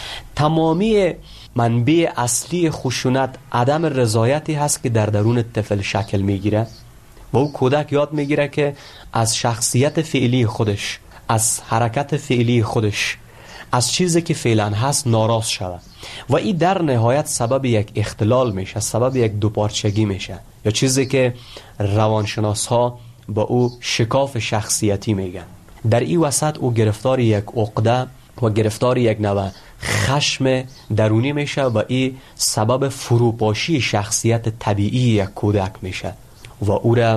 تمامی منبع اصلی خشونت عدم رضایتی هست که در درون طفل شکل میگیره و او کودک یاد میگیره که از شخصیت فعلی خودش، از حرکت فعلی خودش، از چیزی که فعلا هست ناراض شود و این در نهایت سبب یک اختلال میشه، سبب یک دوپارچگی میشه، یا چیزی که روانشناس ها با او شکاف شخصیتی میگن. در این وسط او گرفتار یک عقده و گرفتار یک نوع خشم درونی میشه و این سبب فروپاشی شخصیت طبیعی یک کودک میشه و او را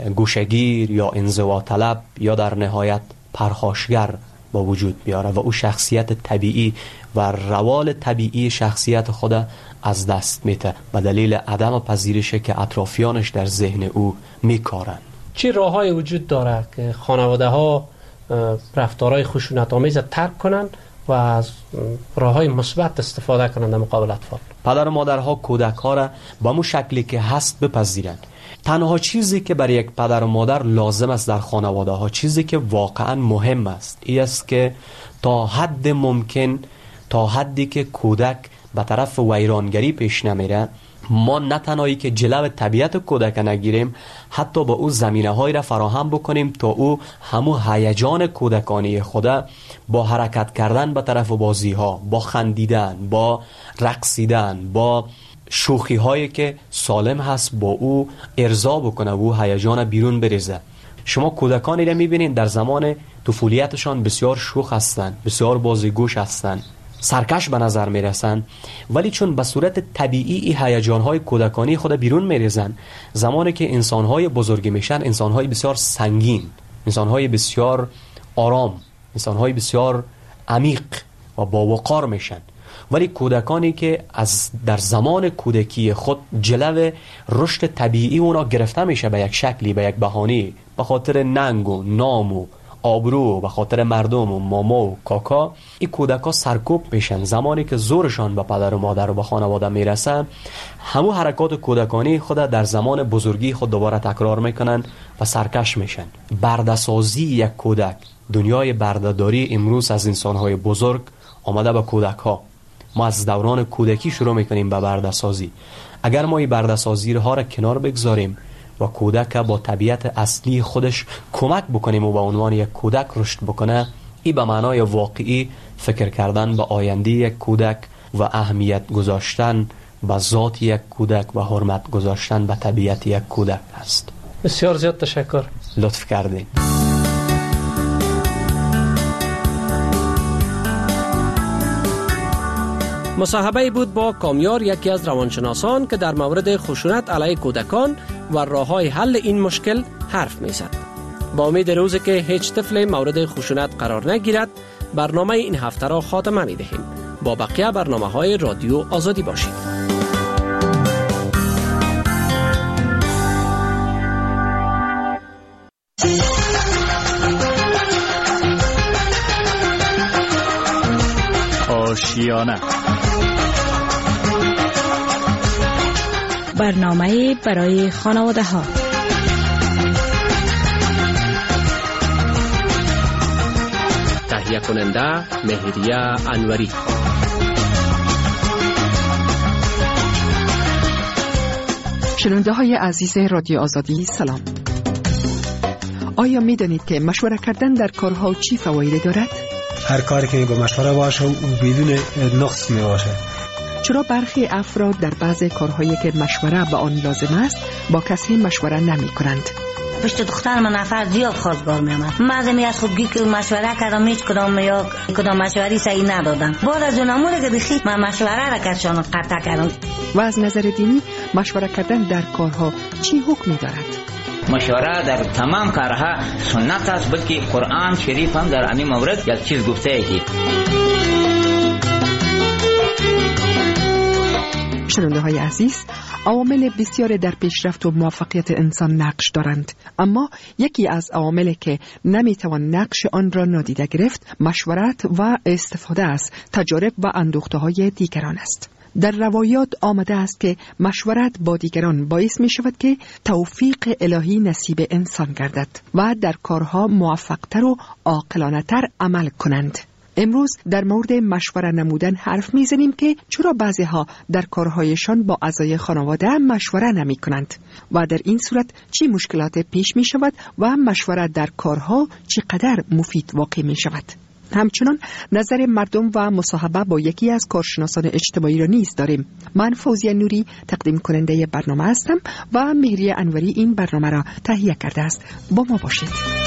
گوشگیر یا انزوا طلب یا در نهایت پرخاشگر با وجود بیاره و او شخصیت طبیعی و روال طبیعی شخصیت خود از دست میده به دلیل عدم پذیرش که اطرافیانش در ذهن او میکارن. چه راههای وجود داره که خانواده ها رفتارهای خشونت آمیز ترک کنن و از راههای مثبت استفاده کنن در مقابل اطفال؟ پدر و مادرها کودک ها را به مو شکلی که هست بپذیرن. تنها چیزی که برای یک پدر و مادر لازم است در خانواده ها، چیزی که واقعا مهم است، این است که تا حد ممکن، تا حدی که کودک به طرف ویرانگری پیش نمیره، ما نه تنهایی که جلو طبیعت کودک نگیریم، حتی با او زمینه های را فراهم بکنیم تا او همو هیجان کودکانی خود با حرکت کردن به طرف بازی ها، با خندیدن، با رقصیدن، با شوخی هایی که سالم هست با او ارضا بکنه و او هیجان بیرون بریزه. شما کودکانی را میبینید در زمان طفولیتشان بسیار شوخ هستند، بسیار بازیگوش هستند، سرکش به نظر میرسن، ولی چون به صورت طبیعی هیجان‌های کودکانی خود بیرون میریزن، زمانی که انسان‌های بزرگی میشن، انسان‌های بسیار سنگین، انسان‌های بسیار آرام، انسان‌های بسیار عمیق و با وقار میشن. ولی کودکانی که از در زمان کودکی خود جلو رشد طبیعی اونا گرفته میشه به یک شکلی، به یک بهانه، به خاطر ننگ و نام و آبرو، به خاطر مردم و ماما و کاکا، این کودکا سرکوب میشن. زمانی که زورشان به پدر و مادر و به خانواده میرسن، همو حرکات کودکانی خود در زمان بزرگی خود دوباره تکرار میکنن و سرکش میشن. برده‌سازی یک کودک، دنیای برده‌داری امروز از انسانهای بزرگ آمده به کودک ها. ما از دوران کودکی شروع میکنیم به برده‌سازی. اگر ما این برده‌سازی ها را کنار بگذاریم و کودک با طبیعت اصلی خودش کمک بکنیم و به عنوان یک کودک رشد بکنه، این به معنای واقعی فکر کردن به آینده یک کودک و اهمیت گذاشتن به ذات یک کودک و حرمت گذاشتن به طبیعت یک کودک است. بسیار زیاد تشکر. لطف کردین. مصاحبه بود با کامیار، یکی از روانشناسان که در مورد خشونت علیه کودکان و راه‌های حل این مشکل حرف می‌زد. با امید روزی که هیچ طفل مورد خشونت قرار نگیرد، برنامه این هفته را خاتمه می‌دهیم. با بقیه برنامه‌های رادیو آزادی باشید. آشیانه. برنامه برای خانواده ها. تهیه کننده مهریه انوری. شنونده های عزیز رادیو آزادی سلام. آیا می دانید که مشوره کردن در کارها چی فواید دارد؟ هر کاری که با مشوره باشه و بدون نقص می باشه. چرا برخی افراد در بعض کارهایی که مشوره به آن لازم است با کسی مشوره نمی کنند؟ پشت دختر من نفر زیاد خواستگار می آمد. من از خودگی که مشوره کردم هیچ کدام یا کدام مشوری صحیح ندادم. بعد از اون امور که بخی من مشوره را کردم قطع کردم. و از نظر دینی مشوره کردن در کارها چی حکمی دارد؟ مشوره در تمام کارها سنت است، بلکه قرآن شریف هم در این مورد یک چیز گفته ای که شنونده های عزیز، عوامل بسیار در پیشرفت و موفقیت انسان نقش دارند، اما یکی از عواملی که نمیتوان نقش آن را نادیده گرفت مشورت و استفاده از تجارب و اندوخته های دیگران است. در روایات آمده است که مشورت با دیگران باعث می شود که توفیق الهی نصیب انسان گردد و در کارها موفقتر و عاقلانه تر عمل کنند. امروز در مورد مشوره نمودن حرف می زنیم که چرا بعضی ها در کارهایشان با اعضای خانواده مشوره نمی کنند و در این صورت چی مشکلات پیش می شود و مشوره در کارها چقدر مفید واقع می شود. همچنان نظر مردم و مصاحبه با یکی از کارشناسان اجتماعی را نیز داریم. من فوزیه نوری تقدیم کننده برنامه هستم و مهریه انوری این برنامه را تهیه کرده است. با ما باشید.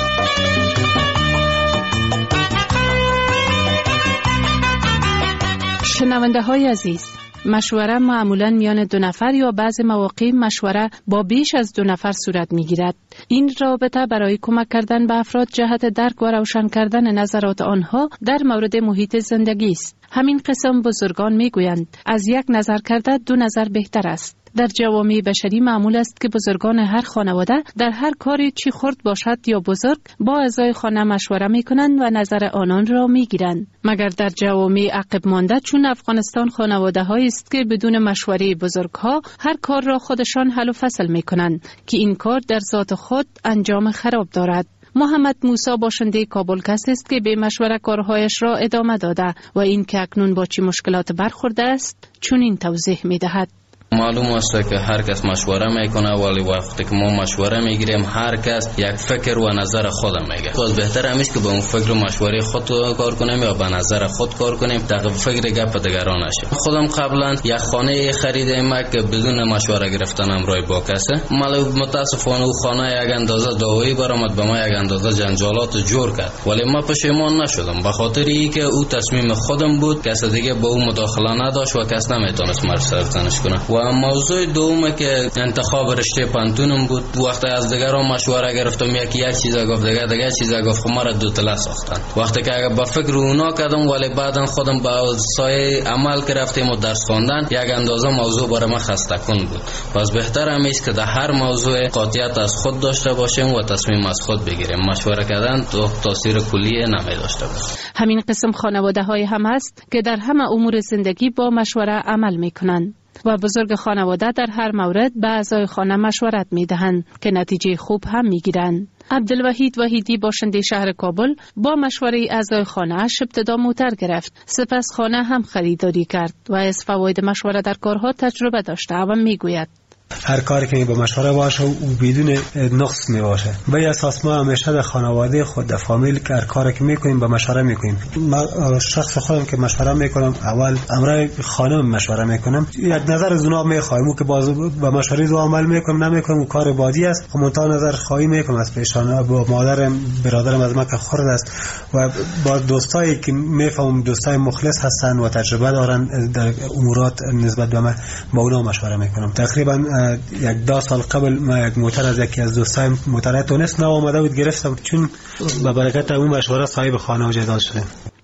شنونده های عزیز، مشوره معمولاً میان دو نفر یا بعض مواقع مشوره با بیش از دو نفر صورت میگیرد. این رابطه برای کمک کردن به افراد جهت درک و روشن کردن نظرات آنها در مورد محیط زندگی است. همین قسم بزرگان میگویند از یک نظر کرده دو نظر بهتر است. در جوامع بشری معمول است که بزرگان هر خانواده در هر کاری چی خرد باشد یا بزرگ با اعضای خانه مشوره می کنند و نظر آنان را می گیرند. مگر در جوامع عقب مانده چون افغانستان خانواده هایی است که بدون مشوره بزرگ ها هر کار را خودشان حل و فصل می کنند که این کار در ذات خود انجام خراب دارد. محمد موسی باشنده کابل کسی است که به مشوره کارهایش را ادامه داده و این که اکنون با چی مشکلات برخورده است چون این توضیح می دهد. معلوم است که هر کس مشوره میکنه، ولی وقتی که ما مشوره میگیریم هر کس یک فکر و نظر خود میگه. باز بهتر همیشه که با اون فکر و مشوره خود کار کنیم یا با نظر خود کار کنیم تا فکر گپ دیگران نشه. خودم قبلا یک خانه خریدم که بدون مشوره گرفتنم رای با کسه، ولی متاسفانه اون خانه یک اندازه دعوایی برآمد، به ما یک اندازه جنجالات جور کرد، ولی ما پشیمان نشدم به خاطر اینکه او تصمیم خودم بود، کس دیگه با او مداخله نداشت و کس نمیتونست مرا سرزنش کنه. و موضوع دوم که انتخاب رشته پانتونم بود، وقتی از دیگران مشوره گرفتم یکی یک چیز گفت دیگه دیگه چیز گفت، ما را دو تله ساختن. وقتی که اگه با فکر اونا کردم ولی بعدن خودم با سایه عمل گرفتم و درس خواندن، یک اندازه موضوع برای من خسته کن بود. پس بهتر هم است که در هر موضوع قاطعیت از خود داشته باشیم و تصمیم از خود بگیریم. مشوره کردن تو تاثیر کلی نمی داشته باشه. همین قسم خانواده های هم هست که در همه امور زندگی با مشوره عمل میکنند و بزرگ خانواده در هر مورد به اعضای خانه مشورت میدهند که نتیجه خوب هم میگیرند. عبدالوحید وحیدی باشنده شهر کابل با مشوره اعضای خانه اش ابتدا موتر گرفت، سپس خانه هم خریداری کرد و از فواید مشوره در کارها تجربه داشته و میگوید هر کاری که با مشوره باشه و بدون نقص می باشه. به اساس ما همیشه در خانواده خود در فامیل که هر کاری که میکنیم با مشوره میکنیم. ما شخص خودم که مشوره میکنم اول امرای خانم مشوره میکنم، یک نظر از اونها میخوایم که باز با مشوره دو عمل میکنم نمیکنم و کار بادی است، خب منتها نظر خواهی میکنم از پیشانه با مادرم برادرم از ما که خرد است و با دوستایی که میفهمم دوستای مخلص هستن و تجربه دارن در امورات نسبت به من با اونها مشوره میکنم. تقریبا یک دو سال قبل ما یک موتر از یکی از دوستایم موتر تونست نو آمده بود گرفتم، چون به برکت اون مشوره صاحب خانه و جدال شدیم.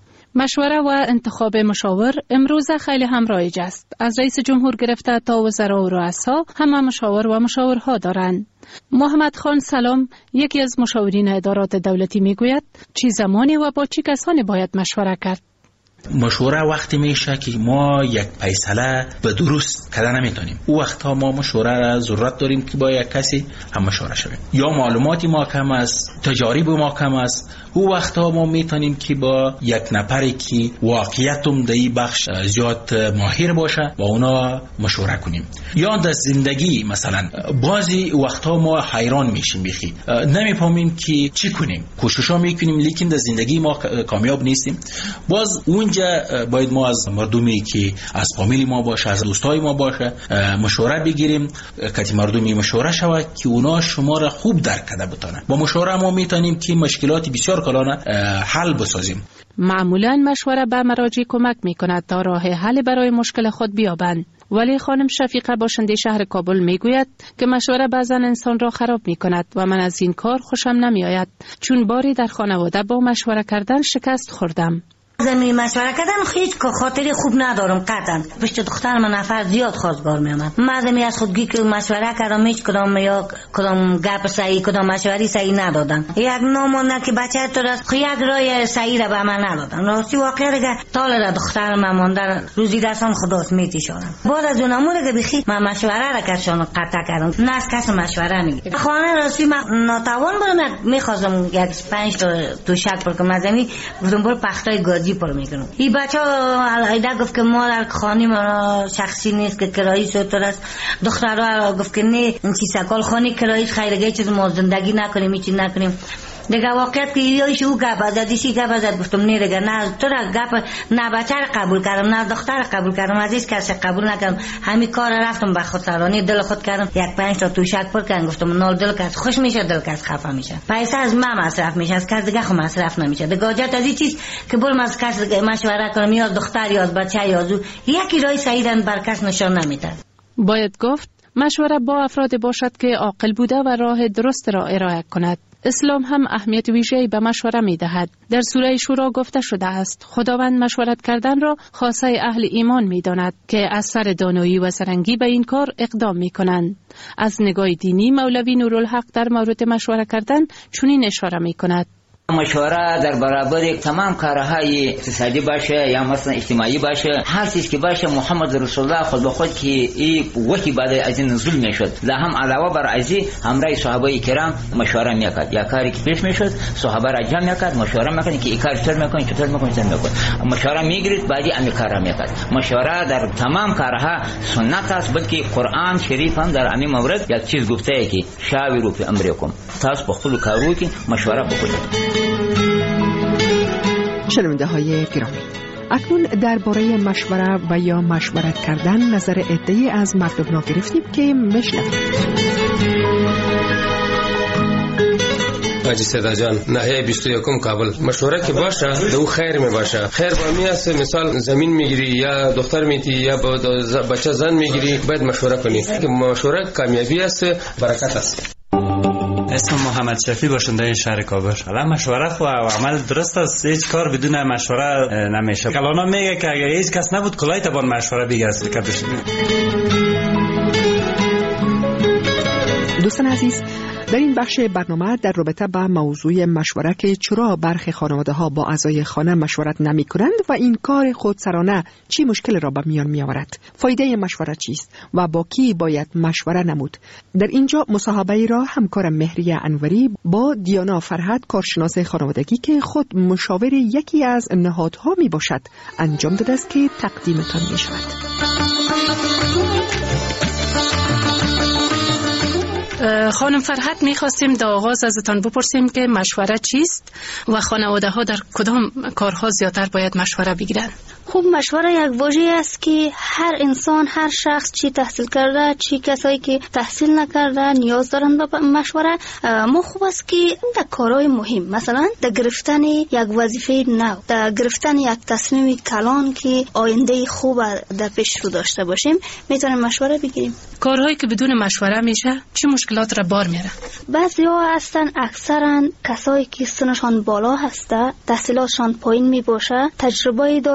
مشوره و انتخاب مشاور امروز خیلی هم رایج است. از رئیس جمهور گرفته تا وزرا و رؤسا همه مشاور و مشاورها دارند. محمد خان سلام یکی از مشاورین ادارات دولتی میگوید چه زمانی و با چه کسانی باید مشوره کرد. مشوره وقتی میشه که ما یک فیصله به درست کردن نمیتونیم. او وقتا ما مشوره را ضرورت داریم که با یک کسی هم مشوره شویم. یا معلوماتی ما کم است، تجارب ما کم است، او وقتا ما میتونیم که با یک نفری که واقعیتم در این بخش زیاد ماهر باشه با اونا مشوره کنیم. یا در زندگی مثلا بعضی وقتا ما حیران میشیم، بخی نمیفهمیم که چی کنیم، کوششا میکنیم لیکن در زندگی ما کامیاب نیستیم. باز اونجا باید ما از مردمی که از فامیلی ما باشه، از دوستای ما باشه مشوره بگیریم که مردمی مشوره شود که اونا شما را خوب درک کرده بتونه. با مشوره ما میتونیم که مشکلات بسیار کلانه حل بسازیم. معمولا مشوره به مراجع کمک میکند تا راه حل برای مشکل خود بیابند. ولی خانم شفیقه باشنده شهر کابل میگوید که مشوره بعضا انسان را خراب میکند و من از این کار خوشم نمیآید، چون باری در خانواده با مشوره کردن شکست خوردم. زمین مشوره کردن هیچ خاطری خوب ندارم قطعا. پشت دختر من نفر زیاد خواستگار میامد. مردمی از خودگی که مشوره کردم هیچ کدام یا کدام گپ صحیح کدام مشوری صحیح ندادن. یک نامونه که بچه تو را یک راه صحیح را به من ندادن. راستی واقعا دیگه تاله را دختر من مانده روزی دستان خداست میتیشانم. بعد از اون امور که بخی من مشوره را کردم قطع کردم. نه از کس مشوره میگیرم. خانه راستی من ناتوان بودم، میخواستم یک پنج تا تو شک پر کنم زمین گفتم برو پختای گازی پر میکنم. این بچه الایده گفت که ما در خانی ما شخصی نیست که کرایی سوتر است. دخترها گفت که نه این چی سکال خانی کرایی خیرگی چیز ما زندگی نکنیم هیچی نکنیم. دیگه واقعیت که یایش او گپ از دیشی گپ از گفتم نه دیگه نه تو را گپ نه بچه را قبول کردم نه دختر را قبول کردم، از هیچ کس قبول نکردم. همین کار رفتم به خودسرانی دل خود کردم. یک پنج تا توشک پر کردم. گفتم نال دل کس خوش میشه دل کس خفه میشه. پیسه از من مصرف میشه، از کس دیگه خو مصرف نمیشه. دیگه حاجت از این چیز که برم از کس مشوره کنم یا دختر یا بچه یا زو یکی راه صحیح بر کس نشان نمیده. باید گفت مشوره با افراد باشد که عاقل بوده و راه درست را ارائه کند. اسلام هم اهمیت ویژه‌ای به مشوره می‌دهد. در سوره شورا گفته شده است خداوند مشورت کردن را خاصه اهل ایمان می‌داند که از سر دانایی و زرنگی به این کار اقدام می‌کنند. از نگاه دینی مولوی نورالحق در مورد مشوره کردن چنین اشاره می‌کند: مشوره در برابر تمام کارهای اقتصادی باشه یا مثلا اجتماعی باشه، هر چیز که باشه محمد رسول الله خود به خود که این وقتی بعد از این نزول میشد لا هم علاوه بر ازی همراه صحابه کرام مشوره میکرد. یا کاری که پیش میشد صحابه را جمع میکرد مشوره میکرد که این کار چطور میکنی چطور میکنی چطور میکنی مشوره میگیرید بعدی امی کارا میکرد. مشوره در تمام کارها سنت است، بلکه قرآن شریف هم در امی مورد یک چیز گفته ای که شاوروا فی امرکم، تاسو په خپل کارو کې مشوره وکړئ. شنونده های گرامی، اکنون درباره مشوره و یا مشورت کردن نظر عده‌ای از مردم را گرفتیم که میشنوید. حاجی صدا جان، ناحیه بیست و یکم کابل. مشوره که باشه دو خیر می باشه. خیر با می است، مثال زمین میگیری یا دختر میتی یا بچه زن میگیری، باید مشوره کنی که مشوره کامیابی است، برکت است. اسم محمد شفیع باشنده شهر کابل. حالا مشوره خو و عمل درست است، هیچ کار بدون مشوره نمیشه. کلانا میگه که اگر هیچ کس نبود کلای تبان مشوره بگیرد که بشه. دوستان عزیز، در این بخش برنامه در رابطه با موضوع مشوره که چرا برخی خانواده ها با اعضای خانه مشورت نمی کنند و این کار خودسرانه چی مشکل را به میان می آورد، فایده مشوره چیست و با کی باید مشوره نمود. در اینجا مصاحبه را همکار مهریه انوری با دیانا فرهاد کارشناس خانوادگی که خود مشاور یکی از نهادها می باشد انجام داده است که تقدیمتان می شود. خانم فرهاد، میخواستیم در آغاز ازتان بپرسیم که مشوره چیست و خانواده ها در کدام کارها زیادتر باید مشوره بگیرن؟ خوب، مشوره یک واژه است که هر انسان، هر شخص، چی تحصیل کرده چی کسایی که تحصیل نکرده نیاز دارن به مشوره. ما خوب است که در کارهای مهم، مثلا در گرفتن یک وظیفه نو، در گرفتن یک تصمیم کلان که آینده خوب در پیش رو داشته باشیم، میتونیم مشوره بگیریم. کارهایی که بدون مشوره میشه چه مشکلات را بار میاره؟ بعضی ها هستن اکثرا کسایی که سنشان بالا هسته، تحصیلاتشان پایین می باشه، تجربه دارن که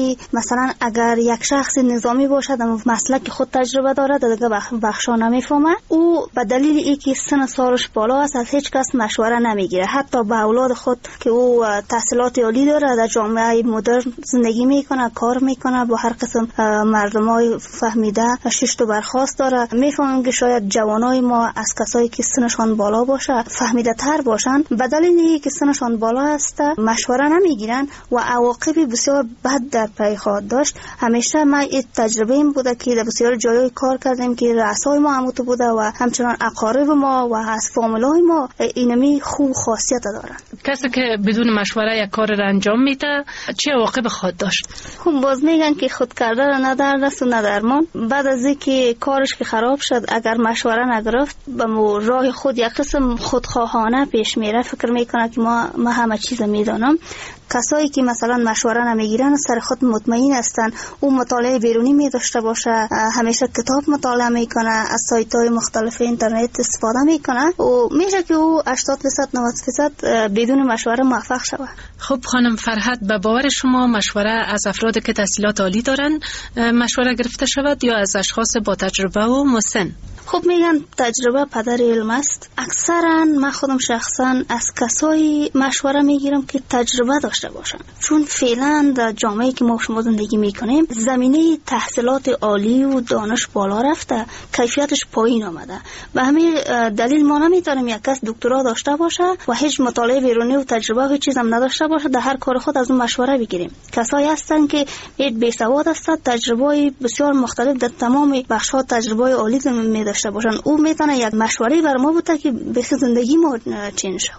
که مثلا اگر یک شخص نظامی باشد اما مسلک خود تجربه دارد دیگه بخشا نمیفهمه، او به دلیل اینکه سن سالش بالا است از هیچ کس مشوره نمیگیره، حتی به اولاد خود که او تحصیلات عالی داره در جامعه مدرن زندگی میکنه، کار میکنه، با هر قسم مردمای فهمیده ششت و برخاست داره. میفهمیم که شاید جوانای ما از کسایی که سنشان بالا باشه فهمیده تر باشن، به دلیل اینکه سنشان بالا است مشوره نمیگیرن و عواقب بسیار بد در پی خواهد داشت. همیشه ما این تجربه این بوده که در بسیار جایای کار کردیم که رؤسای ما همون بوده و همچنان اقارب ما و از فامیلای ما اینمی خوب خاصیت دارن. کسی که بدون مشوره یک کار را انجام میده چه عواقب خواهد داشت؟ خب باز میگن که خود کرده را نه در دست و نه درمان. بعد از اینکه کارش که خراب شد اگر مشوره نگرفت به راه خود یک قسم خودخواهانه پیش میره، فکر میکنه که ما ما همه چیز میدانم. کسایی که مثلا مشوره نمیگیرن سر خود مطمئن هستن، او مطالعه بیرونی می داشته باشه، همیشه کتاب مطالعه میکنه، از سایت های مختلف اینترنت استفاده میکنه و میشه که او هشتاد درصد نود درصد بدون مشوره موفق شود. خب خانم فرحت، به باور شما مشوره از افرادی که تحصیلات عالی دارن مشوره گرفته شود یا از اشخاص با تجربه و مسن؟ خب میگن تجربه پدر علم است. اکثرا من خودم شخصا از کسایی مشوره میگیرم که تجربه داشته باشن، چون فعلا در جامعه که ما شما زندگی میکنیم زمینه تحصیلات عالی و دانش بالا رفته، کیفیتش پایین آمده. به همین دلیل ما نمیتونیم یک کس دکترا داشته باشه و هیچ مطالعه بیرونی و تجربه هیچ چیز هم نداشته باشه در هر کار خود از اون مشوره بگیریم. کسایی هستن که بی‌سواد هستند، تجربه بسیار مختلف در تمام بخش‌ها تجربه عالی می داشته باشن، او میتونه یک مشوره بر ما بوده که به زندگی ما چین شود.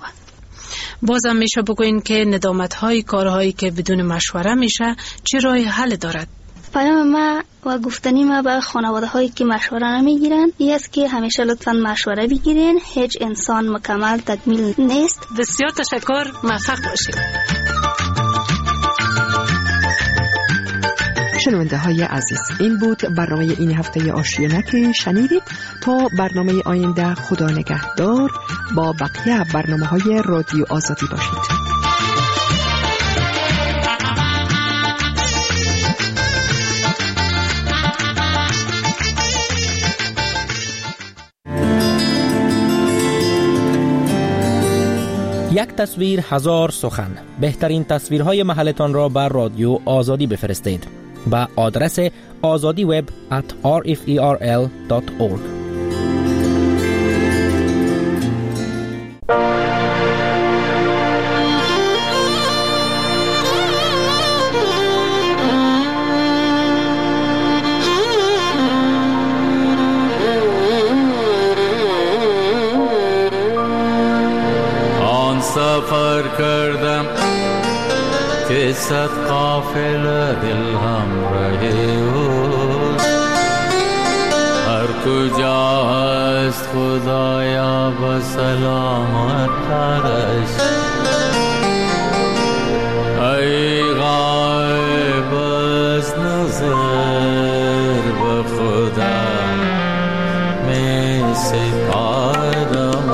بازم میشه بگوین که ندامت های کارهایی که بدون مشوره میشه چه راه حل دارد؟ پیام ما و گفتنی ما به خانواده هایی که مشوره نمیگیرن این است که همیشه لطفاً مشوره بگیرین. هیچ انسان مکمل تکمیل نیست. بسیار تشکر، موفق باشید. شنونده های عزیز، این بود برنامه این هفته آشیانه که شنیدید. تا برنامه آینده خدا نگهدار، با بقیه برنامه های رادیو آزادی باشید. یک تصویر هزار سخن. بهترین تصویرهای محلتان را بر رادیو آزادی بفرستید با آدرس آزادی وب ات آر اف ای آر ال دات اورگ. آن سفر کردم که صد قافله دل همراه اوست، هر کجا هست خدایا با سلامت ترش. ای غایب از نظر به خدا می سپارم،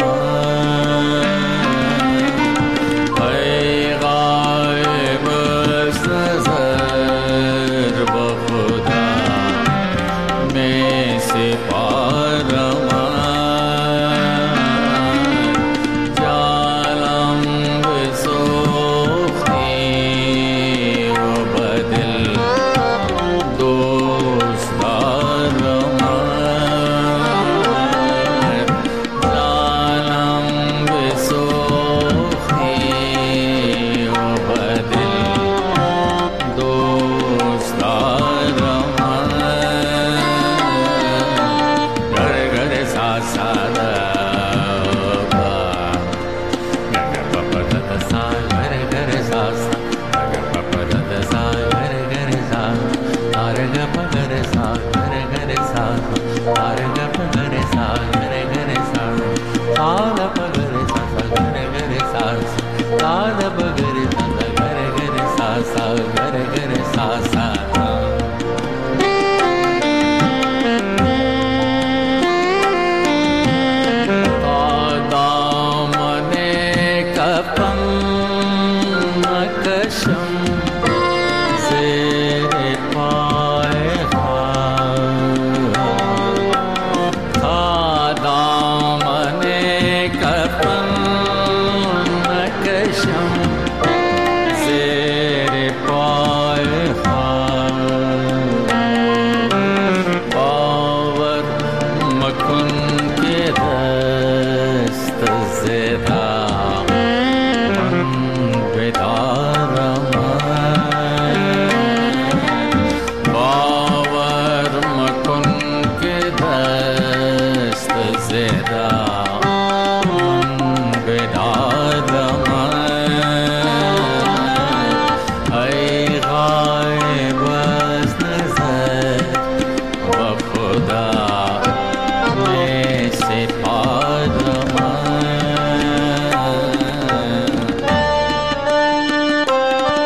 some